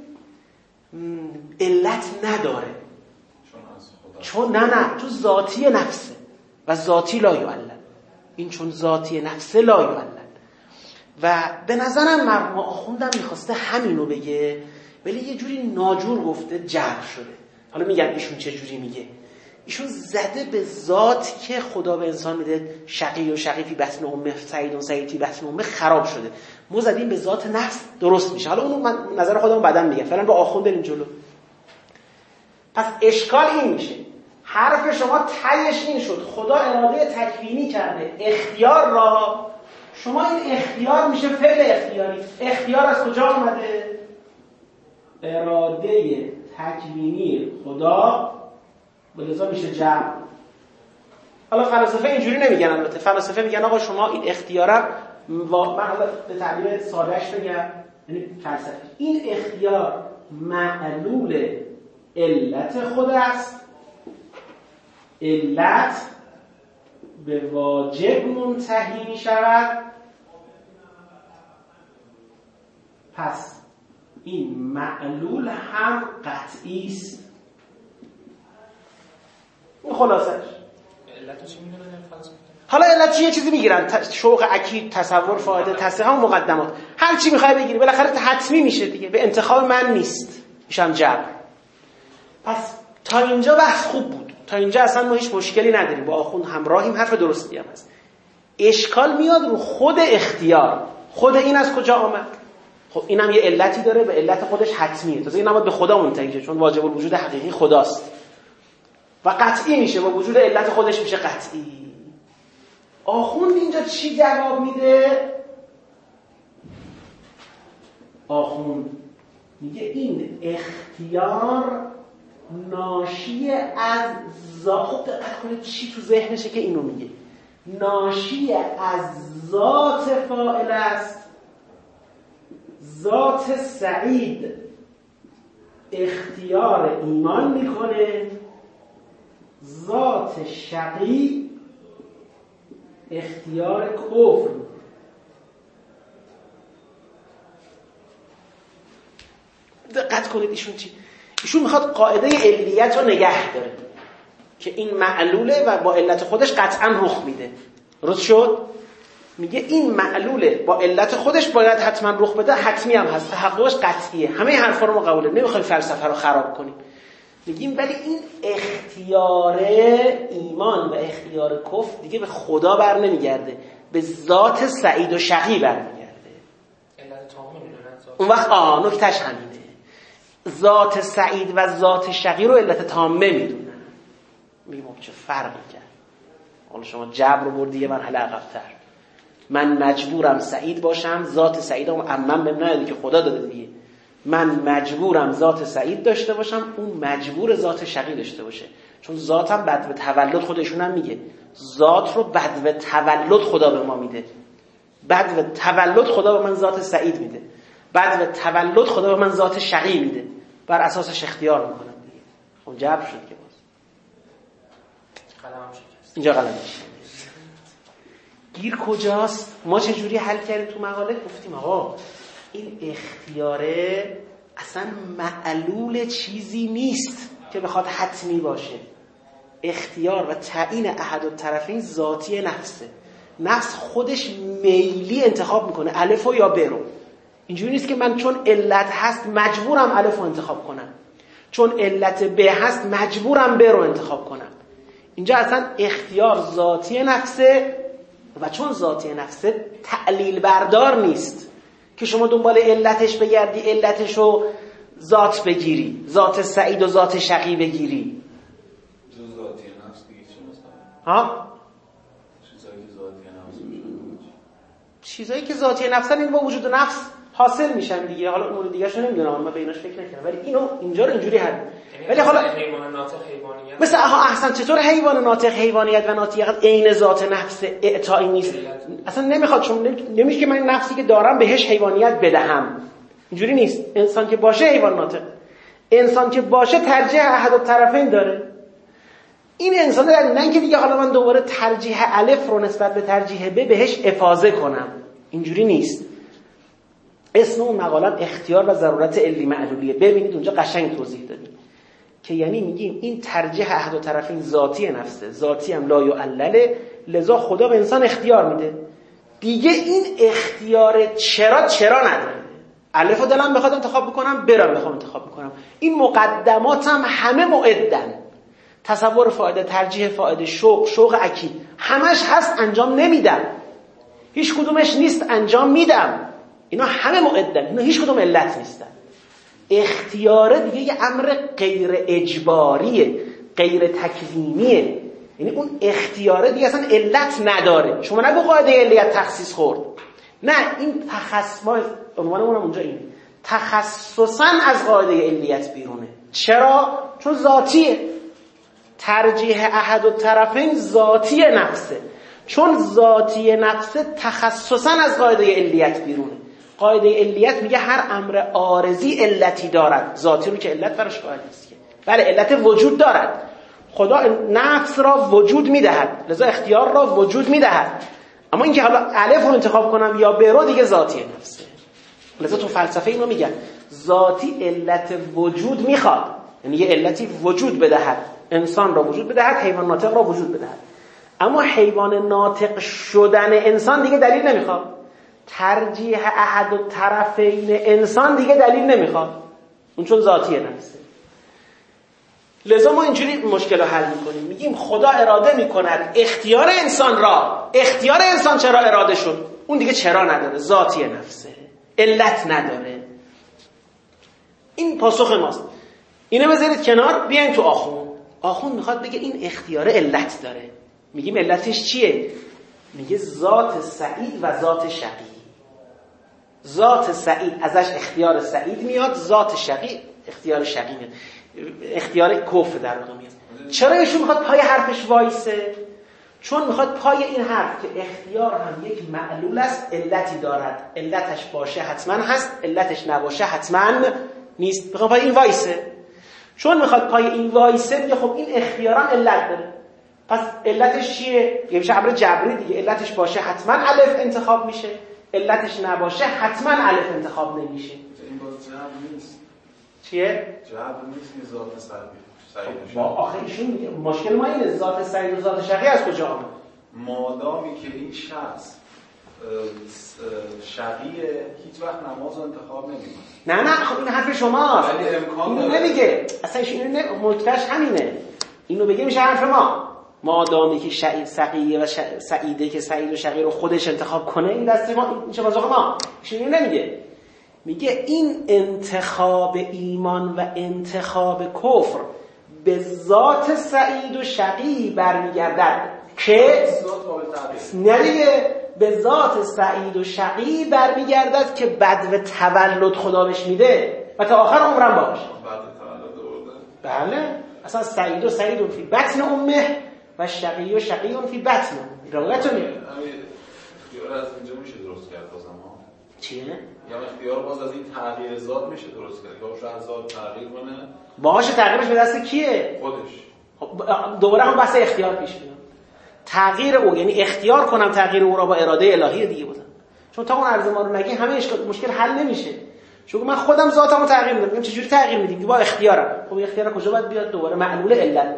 علت نداره، چون نه نه چون ذاتی نفسه و ذاتی لا یعلل، این چون ذاتی نفسه لا یعلل. و به نظرم مرحوم آخوندم میخواسته همینو بگه، ولی یه جوری ناجور گفته، جبر شده. حالا میگن ایشون چه جوری میگه، ایشون زده به ذات که خدا به انسان میده شقی و شقی فی بطن امه، سعید و سعید فی بطن امه، خراب شده. ما زدیم به ذات نفس درست میشه. حالا اونو من نظر خودم بعداً میگم، فعلا با آخوند بریم جلو. پس اشکال این میشه، حرف شما تهش این شد خدا اراده تکوینی کرده اختیار را، شما این اختیار میشه فعل اختیاری. اختیار از کجا آمده؟ اراده تکوینی خدا، بلذا میشه جمع. حالا فلسفه اینجوری نمیگن، البته فلسفه میگن آقا شما این اختیارم و من حالا به تعبیر سادهش بگم، یعنی فلسفه این اختیار معلول علت خود است، علت به واجب منتهی می شود، پس این معلول هم قطعی است. این خلاصش. علتو چی میدونه در فلسفه؟ حالا علت چیه؟ چیزی میگیرن، شوق اکید، تصور، فایده، تصحیح، هم مقدمات، هر چی میخوای بگیری بالاخره حتمی میشه دیگه، به انتخاب من نیست، میشم جبر. پس تا اینجا بحث خوب بود، تا اینجا اصلا ما هیچ مشکلی نداریم، با آخوند همراهیم، حرف درستی هم هست. اشکال میاد رو خود اختیار، خود این از کجا آمد؟ خب اینم یه علتی داره، به علت خودش حتمیه، تازه این نباید به خدا منتهی شه، چون واجب الوجود حقیقی خداست و قطعی میشه، با وجود علت خودش میشه قطعی. آخوند اینجا چی جواب میده؟ آخوند میگه این اختیار ناشی از ذات. خب دقت کنید چی تو ذهنشه که اینو میگه، ناشی از ذات فاعل است. ذات سعید اختیار ایمان میکنه، ذات شقی اختیار کفر. دقت کنید ایشون چی؟ ایشون میخواد قاعده علیت رو نگه داره که این معلوله و با علت خودش قطعا رخ میده. درست شد؟ میگه این معلوله با علت خودش باید حتما رخ بده، حتمی هم هست، تحققش قطعیه. همه حرفا رو ما قبول داریم، نمیخوایم فلسفه رو خراب کنیم. میگیم ولی این اختیار ایمان و اختیار کفر دیگه به خدا بر نمیگرده، به ذات سعید و شقی برمیگرده. علت تمام میدونن ذات. اون وقت آه نکتهش همینه، ذات سعید و ذات شقی رو علت تامه میدونن. میگیم چه فرقی کرد؟ حالا شما جبر رو بردی یه مرحله عقب‌تر. من مجبورم سعید باشم، ذات سعیدم عمم بهم نداده که خدا داده دیگه. من مجبورم ذات سعید داشته باشم، اون مجبور ذات شقی داشته باشه، چون ذاتم بعد به تولد خودشون هم میگه ذات رو بعد به تولد خدا به ما میده. بعد به تولد خدا به من ذات سعید میده، بعد به تولد خدا به من ذات شقی میده، بر اساسش اختیار میکنم دیگه. اون جبر شد که باز قلمم شکست. اینجا قلم میشه. گیر کجاست؟ ما چه جوری حل کردیم تو مقاله؟ گفتیم آقا این اختیاره اصلا معلول چیزی نیست که بخواد حتمی باشه. اختیار و تعیین احد الطرفین ذاتی نفسه. نفس خودش میلی انتخاب میکنه الف و یا ب رو. اینجوری نیست که من چون علت هست مجبورم الف رو انتخاب کنم، چون علت ب هست مجبورم ب رو انتخاب کنم. اینجا اصلا اختیار ذاتی نفسه و چون ذاتی نفسه تعلیل بردار نیست که شما دنبال علتش بگردی، علتش رو ذات بگیری، ذات سعید و ذات شقی بگیری. ذاتی نفس دیگه چی مثلا؟ ها؟ چیزایی که ذاتی نفس میشن. چیزایی که ذاتی نفسن این با وجود نفس حاصل میشن دیگه. حالا امور دیگه شو نمیدونم، من به ایناش فکر نکردم، ولی اینو اینجا رو اینجوری حل. ولی حالا حیوان ناطق حیوانیت مثلا آها احسن، چطور حیوان ناطق حیوانیت و ناطقیت عین ذات نفس اعطایی نیست؟ اصلا نمیخواد، چون نمیشه که من نفسی که دارم بهش حیوانیت بدهم. اینجوری نیست. انسان که باشه حیوان ناطق، انسان که باشه ترجیح احد الطرفین داره. این انسان در نه که دیگه حالا من دوباره ترجیح الف رو نسبت به ترجیح ب بهش افاضه کنم، اینجوری نیست. اسم اون مقاله اختیار و ضرورت علی معلولیه. ببینید اونجا قشنگ توضیح دادیم که یعنی میگیم این ترجیح احد الطرفین ذاتی نفسه، ذاتی هم لا یعلله، لذا خدا به انسان اختیار میده دیگه. این اختیار چرا چرا نداره. الف و دلم بخواد انتخاب بکنم، برم بخوام انتخاب بکنم. این مقدماتم همه معدن. تصور فائده، ترجیح فائده، شوق، شوق اکید، همش هست انجام نمیدم. هیچ کدومش نیست انجام میدم. اینا همه معدن، اینا هیچ کدوم علت نیستن. اختیاره دیگه یه امر غیر اجباریه، غیر تکوینیه. یعنی اون اختیاره دیگه اصلا علت نداره. شما نگو قاعده علیت تخصیص خورد، نه، این تخصص، ما عنوانمون هم اونجا اینه، تخصصاً از قاعده علیت بیرونه. چرا؟ چون ذاتیه. ترجیح احد الطرفین ذاتی نفسه، چون ذاتی نفسه تخصصاً از قاعده علیت بیرونه. قاعده علیت میگه هر امر عارضی علتی دارد، ذاتی رو که علت براش قائل نیست که. بله علت وجود دارد، خدا نفس را وجود میدهد، لذا اختیار را وجود میدهد. اما اینکه حالا الف رو انتخاب کنم یا ب رو دیگه ذاتی نفسه. لذا تو فلسفه اینو میگن ذاتی علت وجود میخواد، یعنی یه علتی وجود بدهد، انسان را وجود بدهد، حیوان ناطق را وجود بدهد. اما حیوان ناطق شدن انسان دیگه دلیل نمیخواد. ترجیح احد الطرفین انسان دیگه دلیل نمیخواد، اون چون ذاتی نفسه. لذا ما اینجوری مشکل رو حل میکنیم، میگیم خدا اراده میکند اختیار انسان را. اختیار انسان چرا اراده شد؟ اون دیگه چرا نداره، ذاتی نفسه، علت نداره. این پاسخ ماست. اینو بذارید کنار، بیاین تو آخوند. آخوند میخواد بگه این اختیار علت داره. میگیم علتش چیه؟ میگه ذات سعید و ذات شقی. ذات سعید ازش اختیار سعید میاد، ذات شقی اختیار شقی میاد، اختیار کفر در واقع میاد. چرا ایشون میخواد پای حرفش وایسه؟ چون میخواد پای این حرف که اختیار هم یک معلول است علتی دارد، علتش باشه حتما هست، علتش نباشه حتما نیست، میخواد پای این وایسه. چون میخواد پای این وایسه میگه خب این اختیارم علت داره، پس علتش چیه؟ یه میشه عبر جبری دیگه، علتش باشه حتما الف انتخاب میشه، علتش نباشه حتما الف انتخاب نمیشه. این باز جبر نیست. چیه؟ جبر نیست که ذات سعید. با آخه ایشون مشکل ما اینه ذات سعید و ذات شقی از کجا آمد؟ مادامی که این شخص شقیه هیچ وقت نماز رو انتخاب نمیکنه. نه نه خب این حرف شماست. ولی امکان اینو نمیگه. اصلا اینو مکتش همینه. اینو بگه میشه حرف ما. مادامی که شقی سقیه و ش... سعیده که سعید و شقی رو خودش انتخاب کنه این دست ما، این میشه بازوق ما. ایشون اینو نمیگه. میگه این انتخاب ایمان و انتخاب کفر به ذات سعید و شقی برمیگردد که نه دیگه به ذات سعید و شقی برمیگردد که بدو تولد خدا بهش میده و تا آخر عمرم باش. بله اصلا سعید و سعید فی بطن امه و شقی و شقی فی بطن روایت میگه. اختیار از اینجا میشه درست کرد بازم ها؟ چیه؟ یا اختیار باز از این تغییر ذات میشه درست کرد. باشه از ذات تغییر کنه. باشه تغییرش به دست کیه؟ خودش. دوباره هم بحث اختیار پیش میاد. تغییر او یعنی اختیار کنم تغییر او را با اراده الهی دیگه بودم. چون تا اون عرض ما رو نگی همه مشکل حل نمیشه. چون من خودم ذاتمو تغییر میدم. میگم چجوری تغییر میدیم؟ با اختیارم. خب اختیار کجا باید بیاد؟ دوباره معلول علت.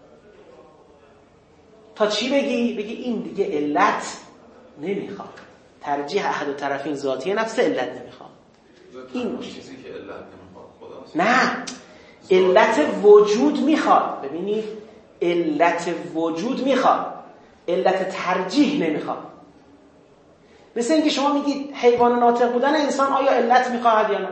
تا چی بگی؟ بگی این دیگه علت نمیخواد. ترجیح احد الطرفین ذاتی نفس علت نمیخواد. این چیزی که علت نمیخواد خداست. نه. علت وجود میخواد. ببینید علت وجود میخواد، علت ترجیح نمیخواد. مثل اینکه شما میگید حیوان ناطق بودن انسان آیا علت میخواهد یا نه؟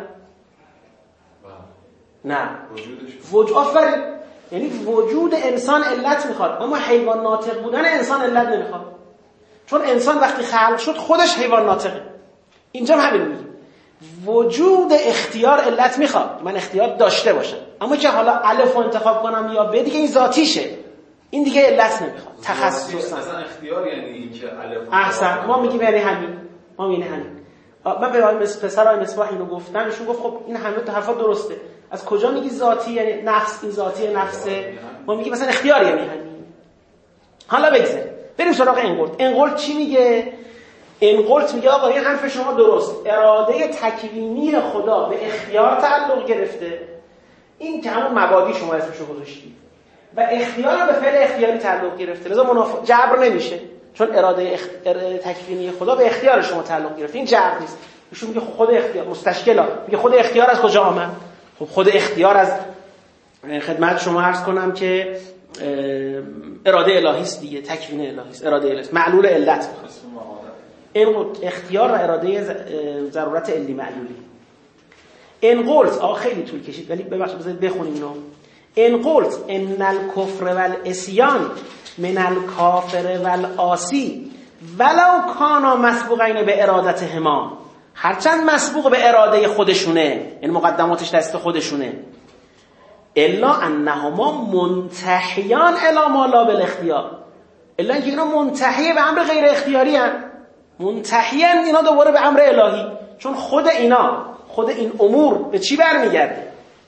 نه. وجود آفرین. یعنی وجود انسان علت میخواد، اما حیوان ناطق بودن انسان علت نمیخواد. چون انسان وقتی خلق شد خودش حیوان ناطقه. اینجا هم همین میگیم. وجود اختیار علت میخواد، من اختیار داشته باشم، اما که حالا الف رو انتخاب کنم یا ب دیگه این ذاتیشه، این دیگه علت نمیخواد. تخصص اصلا اختیار یعنی این که الف. احسن. ما میگیم یعنی همین. ما میگیم همین. من به آقای پسر آقای مصباح اینو گفتم، ایشون گفت خب این همه حرفا درسته. از کجا میگی ذاتی یعنی نفس؟ این ذاتی نفسه. ما میگیم مثلا اختیار یعنی همین. حالا بگذاریم بریم سراغ انقلت. انقلت چی میگه؟ انقلت میگه آقا این حرف شما درست، اراده تکوینی خدا به اختیار تعلق گرفته، این که همون مبادی شما اسمشو گذاشتید، و اختیار رو به فعل اختیاری تعلق گرفته، لذا مناف... جبر نمیشه، چون اراده اخ... اراده تکوینی خدا به اختیار شما تعلق گرفته، این جبر نیست. ایشون میگه خود اختیار مستشکلا، میگه خود اختیار از کجا آمد؟ خب خود اختیار از خدمت شما عرض کنم که اراده الهی است دیگه، تکوین الهی است، اراده الهی است، معلول علت میخواست. این اختیار و اراده ضرورت علی معلولی. ان قلت آ خیلی طول کشید ولی ببخشید بذارید بخونیم اینو. ان قلت ان الکفر والعصیان من الکافر والعاصی ولو کانا مسبوقین به ارادتهما، هرچند مسبوق به اراده خودشونه، یعنی مقدماتش دست خودشونه، الا انهما منتهیان الی ما لا بالاختیار، الا اینکه اینا منتهی به امر غیر اختیاری هستند. منتهیان اینا دوباره به امر الهی، چون خود اینا خود این امور به چی برمیگرده؟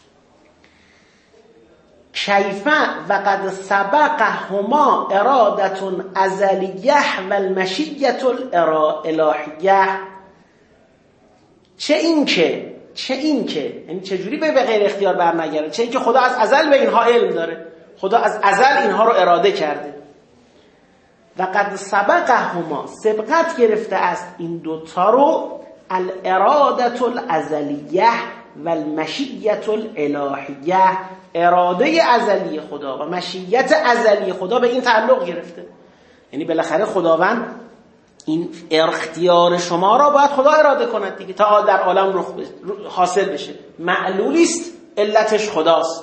کیف و قد سبقهما ارادت ازلیه و المشیت الالهیه. چه این که چه این که یعنی چجوری به غیر اختیار برمیگرده؟ چه این که خدا از ازل به اینها علم داره، خدا از ازل اینها رو اراده کرده. و قد سبقهما سبقت گرفته است این دوتا رو الارادت الازلیه و المشیت الالهیه، اراده ازلی خدا و مشیت ازلی خدا به این تعلق گرفته. یعنی بالاخره خداوند این اختیار شما را باید خدا اراده کند دیگه تا در عالم رخ حاصل بشه. معلولی است، علتش خداست.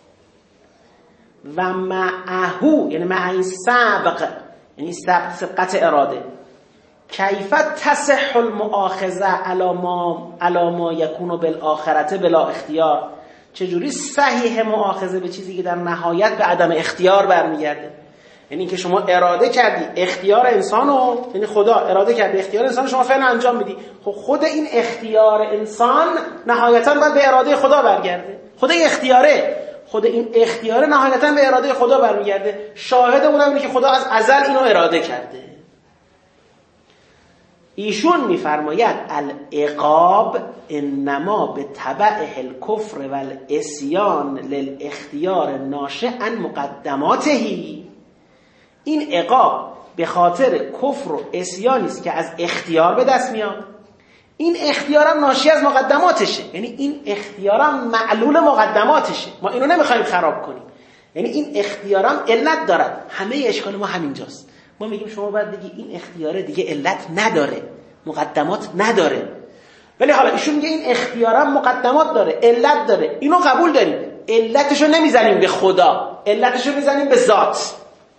و معهو یعنی مع این سبق، یعنی سبقت اراده، کیف تصح المؤاخذه علی ما علی ما یکون بالآخرة بلا اختیار، چجوری صحیح مؤاخذه به چیزی که در نهایت به عدم اختیار برمیگرده؟ یعنی که شما اراده کردی اختیار انسانو، یعنی خدا اراده کرده اختیار انسان شما فعلا انجام میدی، خب خود این اختیار انسان نهایتا باید به اراده خدا برگرده. خود این اختیاره خود این اختیاره نهایتا به اراده خدا برمیگرده. شاهد اونم اینه که خدا از ازل اینو اراده کرده. ایشون میفرماید العقاب انما به تبع الکفر و الاسیان للاختیار ناشئ عن مقدماتهی. این عقاب به خاطر کفر و اسیانی است که از اختیار به دست میاد. این اختیارم ناشی از مقدماتشه، یعنی این اختیارم معلول مقدماتشه. ما اینو نمیخوایم خراب کنیم، یعنی این اختیارم علت دارد. همه اشکال ما همینجاست. ما میگیم شما باید بگی این اختیاره دیگه علت نداره، مقدمات نداره، ولی حالا ایشون میگه این اختیارم مقدمات داره، علت داره. اینو قبول داریم، علتشو نمیزنیم به خدا، علتشو میزنیم به ذات.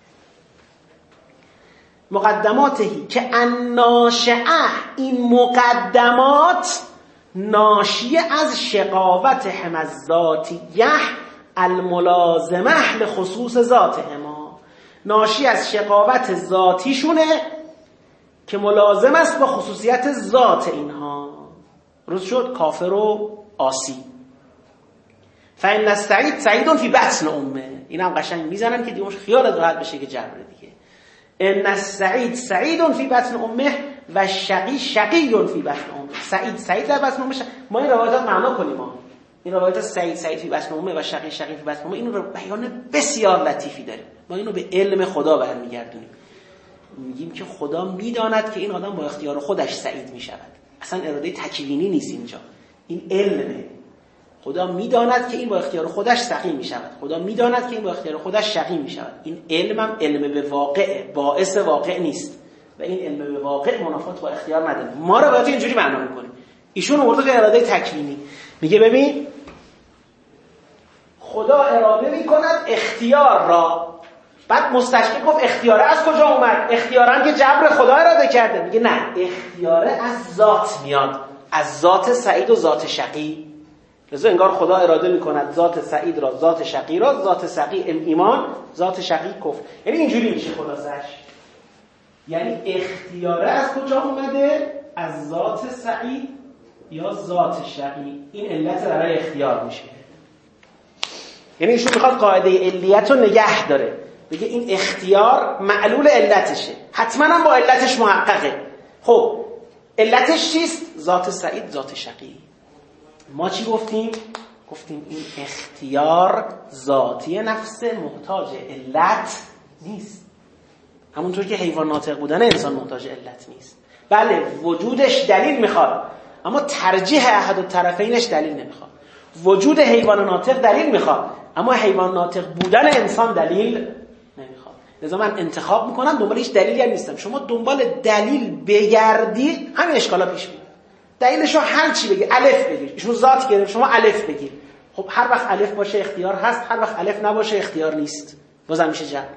مقدماتهی که الناشئه، این مقدمات ناشی از شقاوت هم از ذاتیه الملازمه لخصوص ذاتهما، ناشی از شقاوت ذاتیشونه که ملازم است با خصوصیت ذات اینها. روز شد کافر و عاصی. فإن السعید سعید فی بطن امه. این هم قشنگ میزنن که دیگه خیالت راحت بشه که جبر دیگه. ان السعید سعید فی بطن امه و شقی شقی فی بطن امه. سعید سعید در بطن امه. ما این روایات معنا کنیم. ما این روایات سعید سعید فی بطن امه و شقی شقی فی بطن امه این رو بیان بسیار لطیفی داره. ما اینو به علم خدا برمیگردونیم. میگیم که خدا میداند که این آدم با اختیار خودش سعید میشود. اصلا اراده تکوینی نیست اینجا، این علمه. خدا میداند که این با اختیار خودش سقیم میشود، خدا میداند که این با اختیار خودش شقی میشود. این علمم علم به واقع، باعث واقع نیست و این علم به واقع منافات با اختیار نداره. ما رو باید اینجوری معنا میکنیم. ایشون آورده که اراده تکوینی میگه ببین خدا اراده میکند اختیار را، بعد مستشکل گفت اختیاره از کجا اومد؟ اختیارم که جبر خدا اراده کرده. میگه نه، اختیاره از ذات میاد، از ذات سعید و ذات شقی. لذا انگار خدا اراده میکند ذات سعید را، ذات شقی را، ذات سقی ایمان، ذات شقی کفر. یعنی اینجوری میشه خلاصش. یعنی اختیاره از کجا اومده؟ از ذات سعید یا ذات شقی. این علت برای اختیار میشه. یعنی ایشون میخواد قاعده علیت رو نگه داره، بگه این اختیار معلول علتشه، حتما هم با علتش محققه. خب علتش چیست؟ ذات سعید، ذات شقی. ما چی گفتیم؟ گفتیم این اختیار ذاتی نفس محتاج علت نیست، همونطور که حیوان ناطق بودن انسان محتاج علت نیست. بله وجودش دلیل میخواد، اما ترجیح احد الطرفینش دلیل نمیخواد. وجود حیوان ناطق دلیل میخواد، اما حیوان ناطق بودن انسان دلیل نمیخواد. لذا من انتخاب میکنم، دنبال هیچ دلیلی هم نیستم. شما دنبال دلیل بگردی همین اشکالا پیش میاد. دلیلشو هر چی بگی، الف بگیر، ایشون ذات گرفت، شما الف بگیر. خب هر وقت الف باشه اختیار هست، هر وقت الف نباشه اختیار نیست، بازم میشه جبر.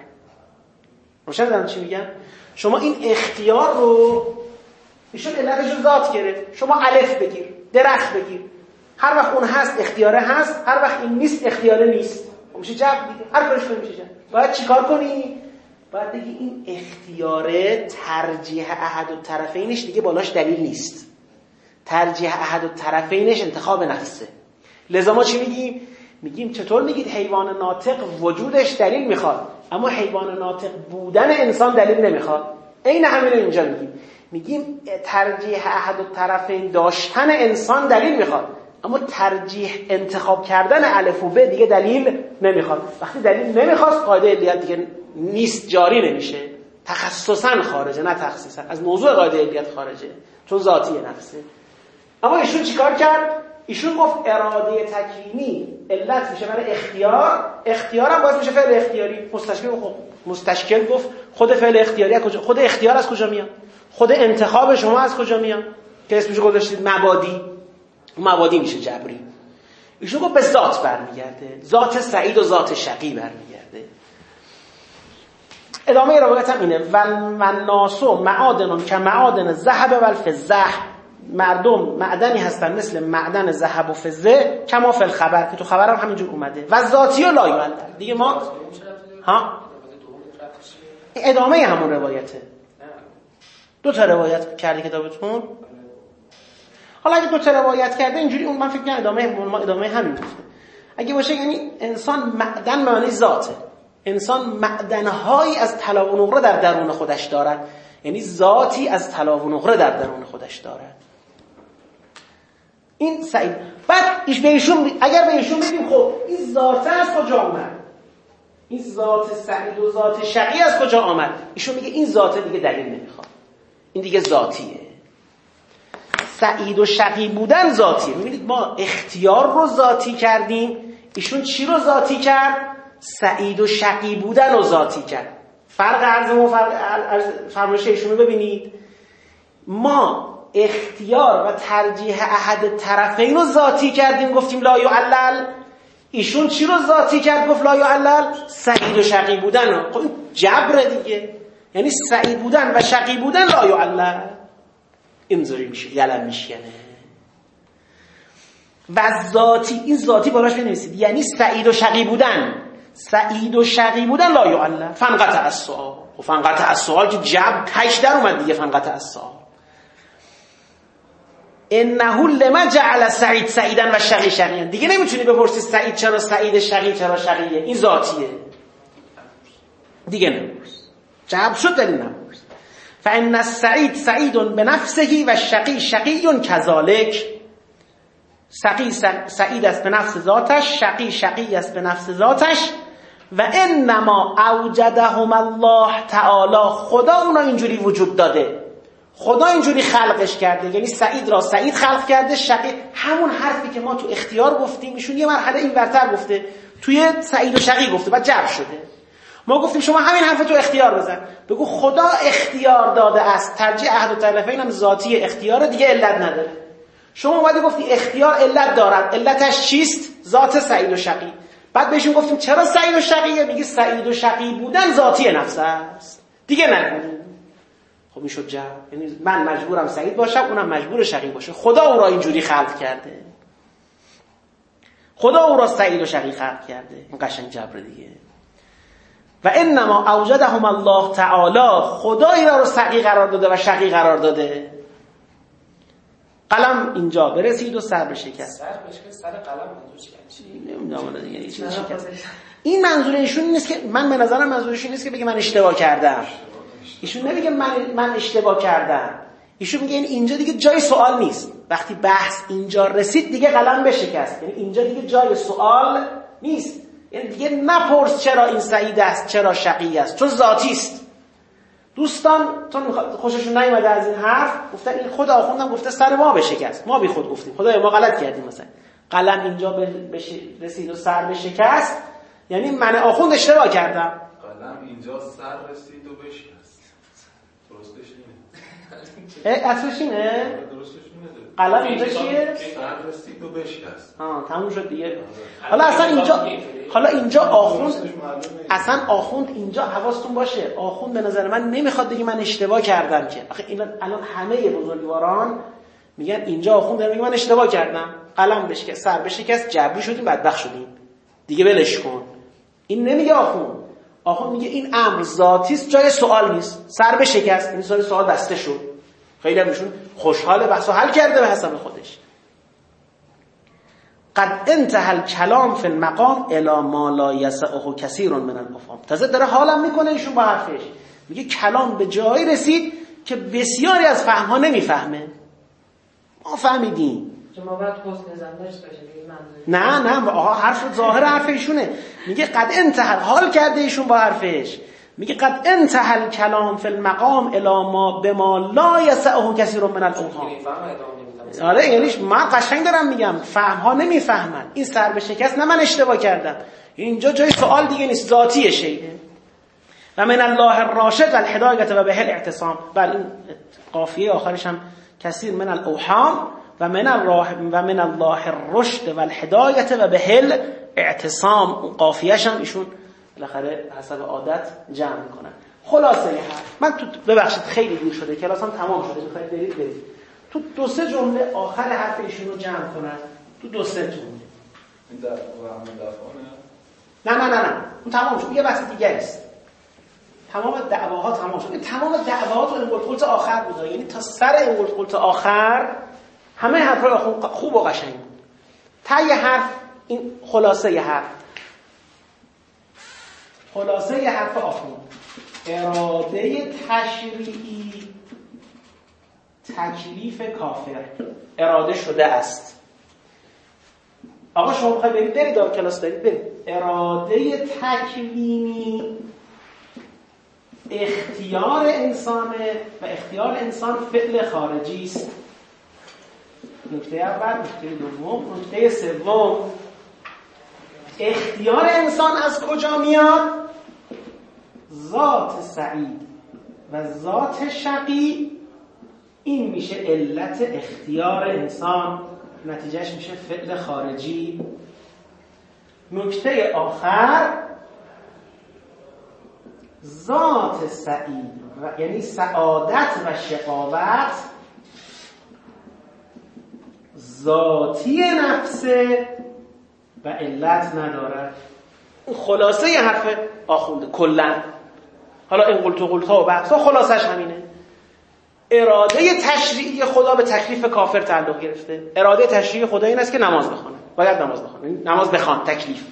روشن دارم چی میگم؟ شما این اختیار رو، ایشون علتشو ذات گرفت، شما الف بگیر، درخت بگیر. هر وقت اون هست اختیاره هست، هر وقت این نیست اختیاره نیست. میشه جبر دیگه، هر کارش کنی میشه جبر. باید چیکار کنی؟ باید بگی این اختیاره ترجیح احد الطرفینش دیگه بالاش دلیل نیست. ترجیح احد الطرفینش انتخاب نفسه. لذا ما چی میگیم؟ میگیم چطور میگید حیوان ناطق وجودش دلیل میخواد، اما حیوان ناطق بودن انسان دلیل نمیخواد؟ عین همین رو اینجا میگیم. میگیم ترجیح احد الطرفین داشتن انسان دلیل میخواد، اما ترجیح انتخاب کردن الف و ب دیگه دلیل نمیخواد. وقتی دلیل نمیخواست قاعده علیت دیگه نیست، جاری نمیشه. تخصصا خارجه، نه تخصیصا. از موضوع قاعده علیت خارجه، چون ذاتی نفسه. اما ایشون چیکار کرد؟ ایشون گفت اراده تکوینی علت میشه برای اختیار، اختیارم باعث میشه فعل اختیاری. مستشکل گفت مستشکل گفت خود فعل اختیاری از کجا؟ خود اختیار از کجا میاد؟ خود انتخاب شما از کجا میاد؟ که اسمشو گذاشتید مبادی. مبادی میشه جبری. ایشون گفت به ذات برمیگرده، ذات سعید و ذات شقی برمیگرده. ادامه روایت هم اینه و الناس معادن که معادن ذهب و الفضه، مردم معدنی هستن مثل معدن ذهب و فضه، کما فی الخبر که تو خبرم همینجور اومده، و ذاتی و لا یعلل. دیگه ما ها ادامه همون روایته. دو تا روایت کردی کتابتون. حالا اگه دو تا روایت کرده اینجوری، اون من فکر کنم ادامه ما ادامه همین گفته. اگه باشه یعنی انسان معدن معنی ذاته، انسان معدنهایی از طلا و نقره در درون خودش دارد، یعنی ذاتی از طلا و نقره در درون خودش دارد. این سعید. بعد ایش به ایشون اگر به ایشون بگیم خب این ذات از کجا آمد، این ذات سعید و ذات شقی از کجا آمد، ایشون میگه این ذات دیگه دلیل نمیخواد، این دیگه ذاتیه. سعید و شقی بودن ذاتیه. میبینید ما اختیار رو ذاتی کردیم، ایشون چی رو ذاتی کرد؟ سعید و شقی بودن رو ذاتی کرد. فرق عرض و فرق فرمایش ایشون رو ببینید. ما اختیار و ترجیح احد طرفین رو ذاتی کردیم، گفتیم لا یعلل. ایشون چی رو ذاتی کرد گفت لا یعلل؟ سعید و شقی بودن رو. خب این جبر دیگه، یعنی سعید بودن و شقی بودن لا یعلل. اینطوری میشه، یلم میشکنه. و ذاتی، این ذاتی باراش بنویسید، یعنی سعید و شقی بودن، سعید و شقی بودن لا یعلل. فنقطع السؤال. و فنقطع السؤال که جبر کش در اومد دیگه. فنقطع السؤال انه لما جعل سعید سعیدن و شقی شقیان. دیگه نمیتونی بپرسی سعید چرا سعید، شقی چرا شقیه. این ذاتیه دیگه، نمیپرس. جواب شد دلیل نمیپرس. فان السعید سعید بنفسه و شقی شقی كذلك. سعید سعید است به نفس ذاتش، شقی شقی است به نفس ذاتش. و انما اوجدهم الله تعالی. خدا اونا اینجوری وجود داده، خدا اینجوری خلقش کرده. یعنی سعید را سعید خلق کرده، شقی. همون حرفی که ما تو اختیار گفتیم ایشون یه مرحله این ورتر گفته، توی سعید و شقی گفته و جبر شده. ما گفتیم شما همین حرف تو اختیار بزن، بگو خدا اختیار داده است. ترجیح احد الطرفین هم ذاتی اختیار دیگه، علت نداره. شما اومدی گفتی اختیار علت دارد، علتش چیست؟ ذات سعید و شقی. بعد بهشون گفتیم چرا سعید و شقیه؟ میگی سعید و شقی بودن ذاتی نفس است دیگه، نگو. خب این شد جبر. یعنی من مجبورم سعید باشم، اونم مجبور شقی باشه. خدا او را اینجوری خلق کرده، خدا او را سعید و شقی خلق کرده. این قشنگ جبر دیگه. و انما اوجدهم الله تعالی. خدا اینا رو سعی قرار داده و شقی قرار داده. قلم اینجا برسید و سر بشکست. سر بشکست، سر قلم منظور چیه؟ نمیدونم دیگه، یه چیزی شکست. این منظور ایشون نیست که، من به نظرم منظورش نیست که بگه من اشتباه کردم. ایشون نمیگه من من اشتباه کردم. ایشون میگه این اینجا دیگه جای سوال نیست. وقتی بحث اینجا رسید دیگه قلم بشکست. یعنی اینجا دیگه جای سوال نیست. یعنی دیگه نپرس چرا این سعید است چرا شقی است، چون ذاتی است. دوستان چون خوششون نیومده از این حرف، گفتن این خود آخوندم گفته سر ما بشکست، ما بی خود گفتیم، خدای ما غلط کردیم. مثلا قلم اینجا رسید و سر بشکست، یعنی من آخوند اشتباه کردم. قلم اینجا سر رسید و بشکست. درستش اینه. اصلش اینه؟ درستش اینه. قلم اینجا چیه؟ سر رسید و بشکست. آه تموم شد دیگه. حالا اصلا اینجا حالا اینجا آخوند، اصلا آخوند اینجا حواستون باشه، آخوند به نظر من نمیخواد دیگه من اشتباه کردم که. آخه اینا الان همه بزرگواران میگن اینجا آخوند داره میگه من اشتباه کردم، قلم بشکست، سر بشکست، جبری شدیم، بدبخت شدیم دیگه، ولش کن. این نمیگه آخوند. آخوند میگه این امر ذاتی است، جای سوال نیست. سر بشکست، این سوال سوال بسته شد. خیلی همشون خوشحال بحثو حل کرده به حسب خودش. قد انتهى الكلام في المقام الى ما لا يسعه كثير من الافهام. تازه داره حالم میکنه ایشون با حرفش، میگه کلام به جایی رسید که بسیاری از فهم‌ها نمیفهمه. ما فهمیدیم. شما باید حسن زن داشته باشید. نه نه آقا حرف ظاهر حرف ایشونه. میگه قد انتهى، حال کرده ایشون با حرفش. میگه قد انتهى الكلام في المقام الى ما بما لا يسعه كثير من الافهام. آره یعنی من قشنگ دارم میگم فهم ها نمیفهمن. این سر به شکست نه من اشتباه کردم، اینجا جای سوال دیگه نیست، ذاتی شیء. و من الله الراشد الهدایت و به الاعتصام. بل این قافیه آخرش هم کثیر من الاوهام و من الراه و من الله الرشد و الهدایت و به الاعتصام. قافیه‌ش هم ایشون بالاخره حسب عادت جمع میکنن. خلاصه حرف، من تو ببخشید خیلی دور شده، کلاسم تمام شده، میخواید برید برید. تو دو سه جمله آخر حرف ایشون رو جمع کنن، تو دو سه جمله. این در وهم دفعانه؟ نه نه نه نه، اون تمام شد، یه بحث دیگه است. تمام دعواها تمام شد. این تمام دعواها تو این قلت آخر بود، یعنی تا سر این قلت آخر همه حرفا خوب و قشنگ بود. تا یه حرف، این خلاصه یه حرف. خلاصه یه حرف آخر. اراده تشریعی تکلیف کافر اراده شده است. آقا شما بخواید برید برید دار کلاس دارید برید. اراده تکوینی اختیار انسانه و اختیار انسان فعل خارجی است. نکته اول، نکته دوم، نکته سوم، اختیار انسان از کجا میاد؟ ذات سعید و ذات شقی، این میشه علت اختیار انسان، نتیجهش میشه فعل خارجی. نکته آخر، ذات سعید و یعنی سعادت و شقاوت ذاتی نفسه و علت ندارد. خلاصه ی حرف آخونده کلا. حالا این قلت و قلت ها و بحث ها خلاصش همینه. اراده تشریعی خدا به تکلیف کافر تعلق گرفته. اراده تشریعی خدا این است که نماز بخونه، باید نماز بخونه، نماز بخوان، تکلیف.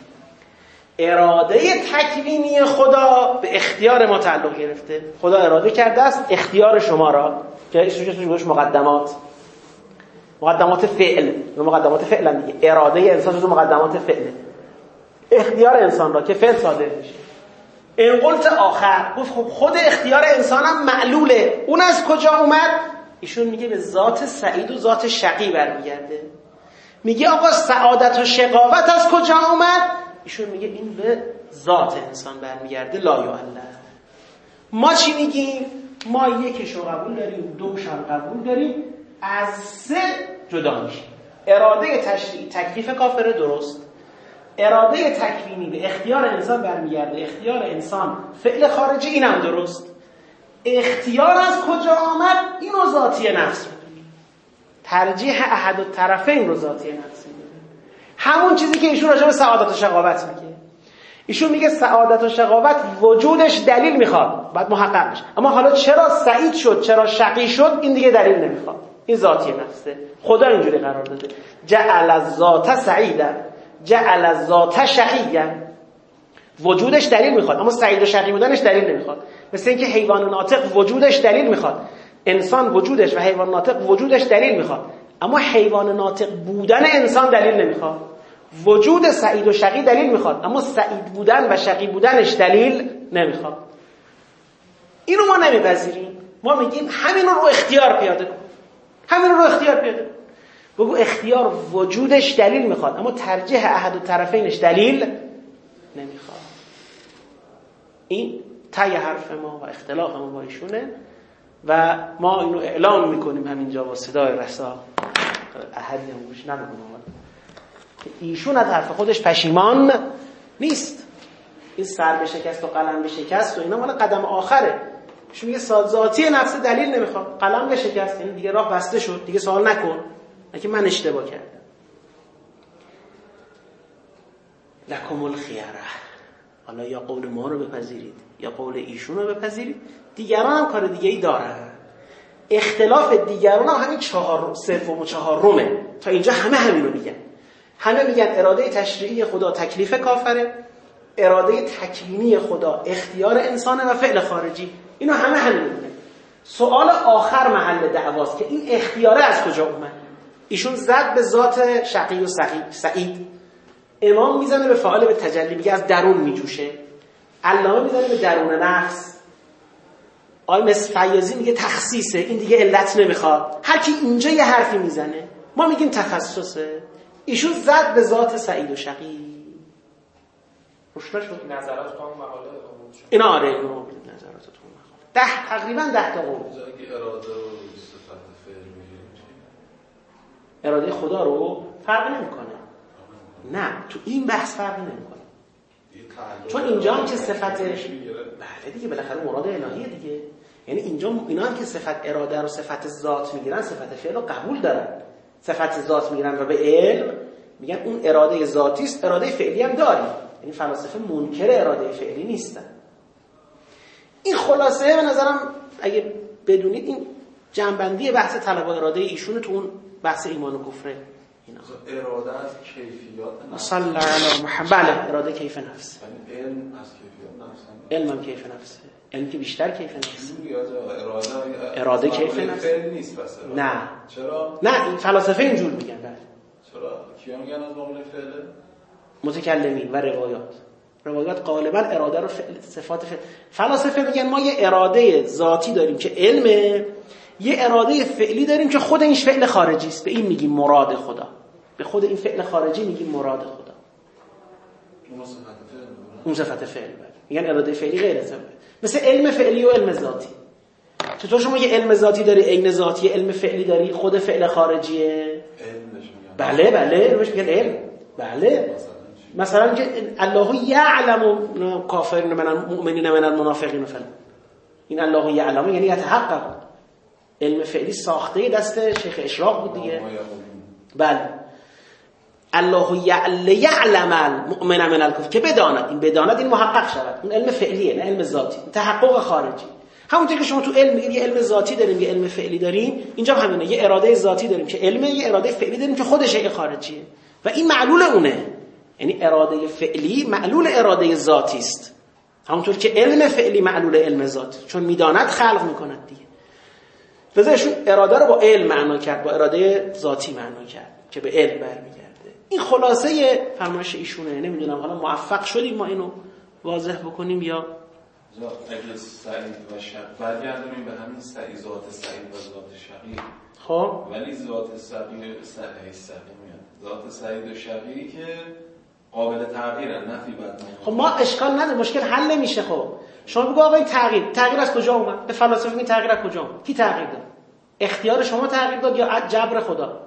اراده تکوینی خدا به اختیار ما تعلق گرفته. خدا اراده کرده است اختیار شما را، که ایشون گوش مقدمات مقدمات فعل، مقدمات فعلا دیگه. اراده انسان جزو مقدمات فعله، اختیار انسان را که فعل صادر میشه. این قلت آخر گفت خب خود اختیار انسان هم معلوله، اون از کجا اومد؟ ایشون میگه به ذات سعید و ذات شقی برمیگرده. میگه آقا سعادت و شقاوت از کجا اومد؟ ایشون میگه این به ذات انسان برمیگرده. لا یعلم. ما چی میگیم؟ ما یکیشو قبول داریم، دوش هم قبول داریم، از سه جدا میشیم. اراده تشریعی تکلیف کافر درست، اراده تکوینی به اختیار انسان برمیگرده، اختیار انسان فعل خارجی، اینم درست. اختیار از کجا آمد؟ اینو ذاتی نفس میدونیم. ترجیح احد الطرفین رو ذاتی نفس میدونیم. همون چیزی که ایشون راجع به سعادت و شقاوت میگه. ایشون میگه سعادت و شقاوت وجودش دلیل میخواد، باید محقق بشه. اما حالا چرا سعید شد، چرا شقی شد، این دیگه دلیل نمیخواد. این ذاتی نفسه. خدا اینجوری قرار داده. جعل الذات سعیدا، جعل الذات شقیا. وجودش دلیل میخواد، اما سعید و شقی بودنش دلیل نمیخواد. مثل اینکه حیوان ناطق وجودش دلیل میخواد، انسان وجودش و حیوان ناطق وجودش دلیل میخواد، اما حیوان ناطق بودن انسان دلیل نمیخواد. وجود سعید و شقی دلیل میخواد، اما سعید بودن و شقی بودنش دلیل نمیخواد. اینو ما نمیپذیریم. ما میگیم همین رو اختیار پیاده کن، همین رو اختیار پیاده کن. بگو اختیار وجودش دلیل میخواد، اما ترجیح احد الطرفینش دلیل نمیخواد. این تای حرف ما و اختلاف ما با ایشونه و ما اینو اعلام میکنیم همینجا با صدای رسا. احدی هم گوش نمیکنه که ایشون از حرف خودش پشیمان نیست. این سر به شکست و قلم به شکست و اینا مال قدم آخره. ایشون میگه ذاتی نفس دلیل نمیخواد، قلم به شکست، یعنی دیگه راه بسته شد، دیگه سوال نکن، نه که من اشتباه کردم. لکم الخیره. حالا یا قول ما رو بپذیرید یا قول ایشون رو بپذیرید. دیگران هم کار دیگه ای دارن. اختلاف دیگران هم همین چهار سوم و چهارمه. تا اینجا همه همین رو میگن. همه میگن اراده تشریعی خدا تکلیف کافره، اراده تکوینی خدا اختیار انسانه و فعل خارجی. اینو همه همین میگن. سوال آخر محل دعواست که این اختیاره از کجا اومد. ایشون زد به ذات شقی و سعید، امام میزنه به فعال به تجلی، میگه از درون میجوشه. علامه میزنه به درون نفس. آقای مصر فیاضی میگه تخصیصه، این دیگه علت نمیخواد. هر کی اینجا یه حرفی میزنه، ما میگیم تخصصه. ایشون زد به ذات سعید و شقی. روشنا شد. نظرات تو هم مقاله قبول شد. اینا آره اینو نظراتتون مقاله. ده تقریبا ده تا قول. اگه اراده رو صفت فعل میگیریم چی؟ اراده خدا رو فرق نمیکنه. نه تو این بحث فرق نمیکنه. چون اینجا هم که صفت بله دیگه بالاخره مراد الهیه دیگه، یعنی اینجا اینا هم که صفت اراده رو صفت ذات میگیرن صفت فعل رو قبول دارن، صفت ذات میگیرن و به علم میگن اون اراده ذاتی است، اراده فعلی هم داری، یعنی فلاسفه منکر اراده فعلی نیستن. این خلاصه به نظرم اگه بدونید این جنبندی بحث طلب و اراده ایشون تو اون بحث ایمان و کفره. اینا اراده از کیفیات نفس. صلی الله علی محمد. بله اراده کیف نفس. یعنی علم از کیفیات نفس. علم هم کیف نفسه. علم که بیشتر کیف نفس. اراده اراده کیف نفس نیست پس. نه. چرا؟ نه این فلاسفه اینجور میگن. بله. چرا؟ کیا میگن از مقابل فعل؟ متکلمین و روایات. روایات غالبا اراده رو فعل صفات فعل. فلاسفه میگن ما یه اراده ذاتی داریم که علمه، یه اراده فعلی داریم که خود این فعل خارجی است، به این میگیم مراد خدا. به خود این فعل خارجی میگیم مراد خدا. اون صفت فعل. اون صفت فعل. میگن اراده فعلی غیر صفت. مثل علم فعلی و علم ذاتی. چطور شما یه علم ذاتی داری، عین ذاتی، علم فعلی داری، خود فعل خارجیه؟ علمش میگن. بله بله علمش میگن علم. بله. مثلا که الله یعلم کافرین من المؤمنین من المنافقین فلان. این الله یعلم یعنی یتحقق. علم فعلی ساخته دست شیخ اشراق بود دیگه. بله. الله یعلم المؤمن من الکفر که بداند، این بداند این محقق شود. اون علم فعلیه نه علم ذاتی، تحقق خارجی. همونطور که شما تو علم میگید یه علم ذاتی داریم یه علم فعلی داریم، اینجا هم همینه، یه اراده ذاتی داریم که علمه، یه اراده فعلی داریم که خود شیء خارجیه و این معلول اونه. یعنی اراده فعلی معلول اراده ذاتی است، همونطور که علم فعلی معلول علم ذاتی، چون میداند خلق میکند دیگه. لذا اراده رو با علم معنا کرد، با اراده ذاتی معنا کرد که به علم برمیگرده. این خلاصه فرمایش ایشونه. نمیدونم حالا موفق شدیم ما اینو واضح بکنیم یا اگه سعید و شقی برگردونیم به همین سعید، ذات سعید و ذات شقی. خب ولی ذات سعید سعید سعید میاد ذات سعید و شقی که قابل تغییرن، نفی بد. خب ما اشکال نداره، مشکل حل نمیشه. خب شما بگو آقا این تغییر تغییر از کجا اومد؟ به فلاسفه میگن تغییر از کجا اومد؟ کی تغییر داد؟ اختیار شما تغییر داد یا جبر خدا؟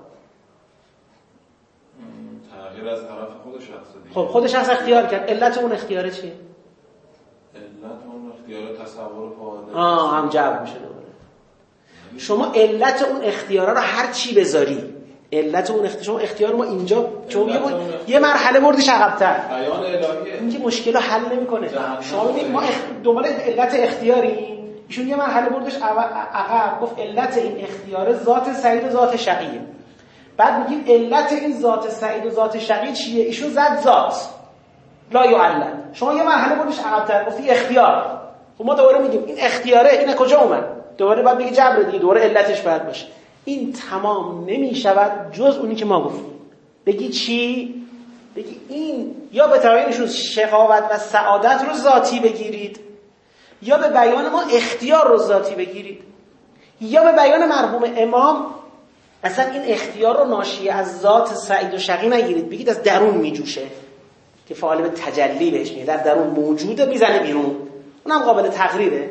تغییر از طرف خود شخص دیگه. خب خود شخص اختیار کرد. علت اون اختیاره چیه؟ علت اون اختیار تصور فاعل. آه هم جبر میشه دوباره. شما علت اون اختیارا رو هر چی بذاری، علت اون اختیار، شما اختیار ما اینجا چون یه, یه مرحله بردیش عقب‌تر، بیان الهیه، این که مشکل رو حل نمی‌کنه. شما ببینید ما اخ... دنبال علت اختیاری، ایشون یه مرحله بردش عقب، گفت علت این اختیار ذات سعید و ذات شقیه. بعد میگیم علت این ذات سعید و ذات شقی چیه؟ ایشون زد ذات لا یعلل. شما یه مرحله بردش عقب‌تر، گفتی اختیار. خب ما دوباره میگیم این اختیاره این کجا اومد؟ دوباره بعد میگه جبر دیگه، دوباره علتش بعد باشه. این تمام نمی شود جز اونی که ما گفتیم. بگی چی؟ بگی این یا به تعیینشون شقاوت و سعادت رو ذاتی بگیرید، یا به بیان ما اختیار رو ذاتی بگیرید، یا به بیان مرحوم امام اصلا این اختیار رو ناشی از ذات سعید و شقی نگیرید، بگید از درون میجوشه که فعال به تجلی بهش میاد، در درون موجوده میزنه بیرون، اونم قابل تقریره.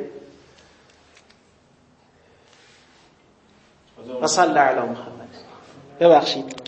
و صلی علی محمد. ببخشید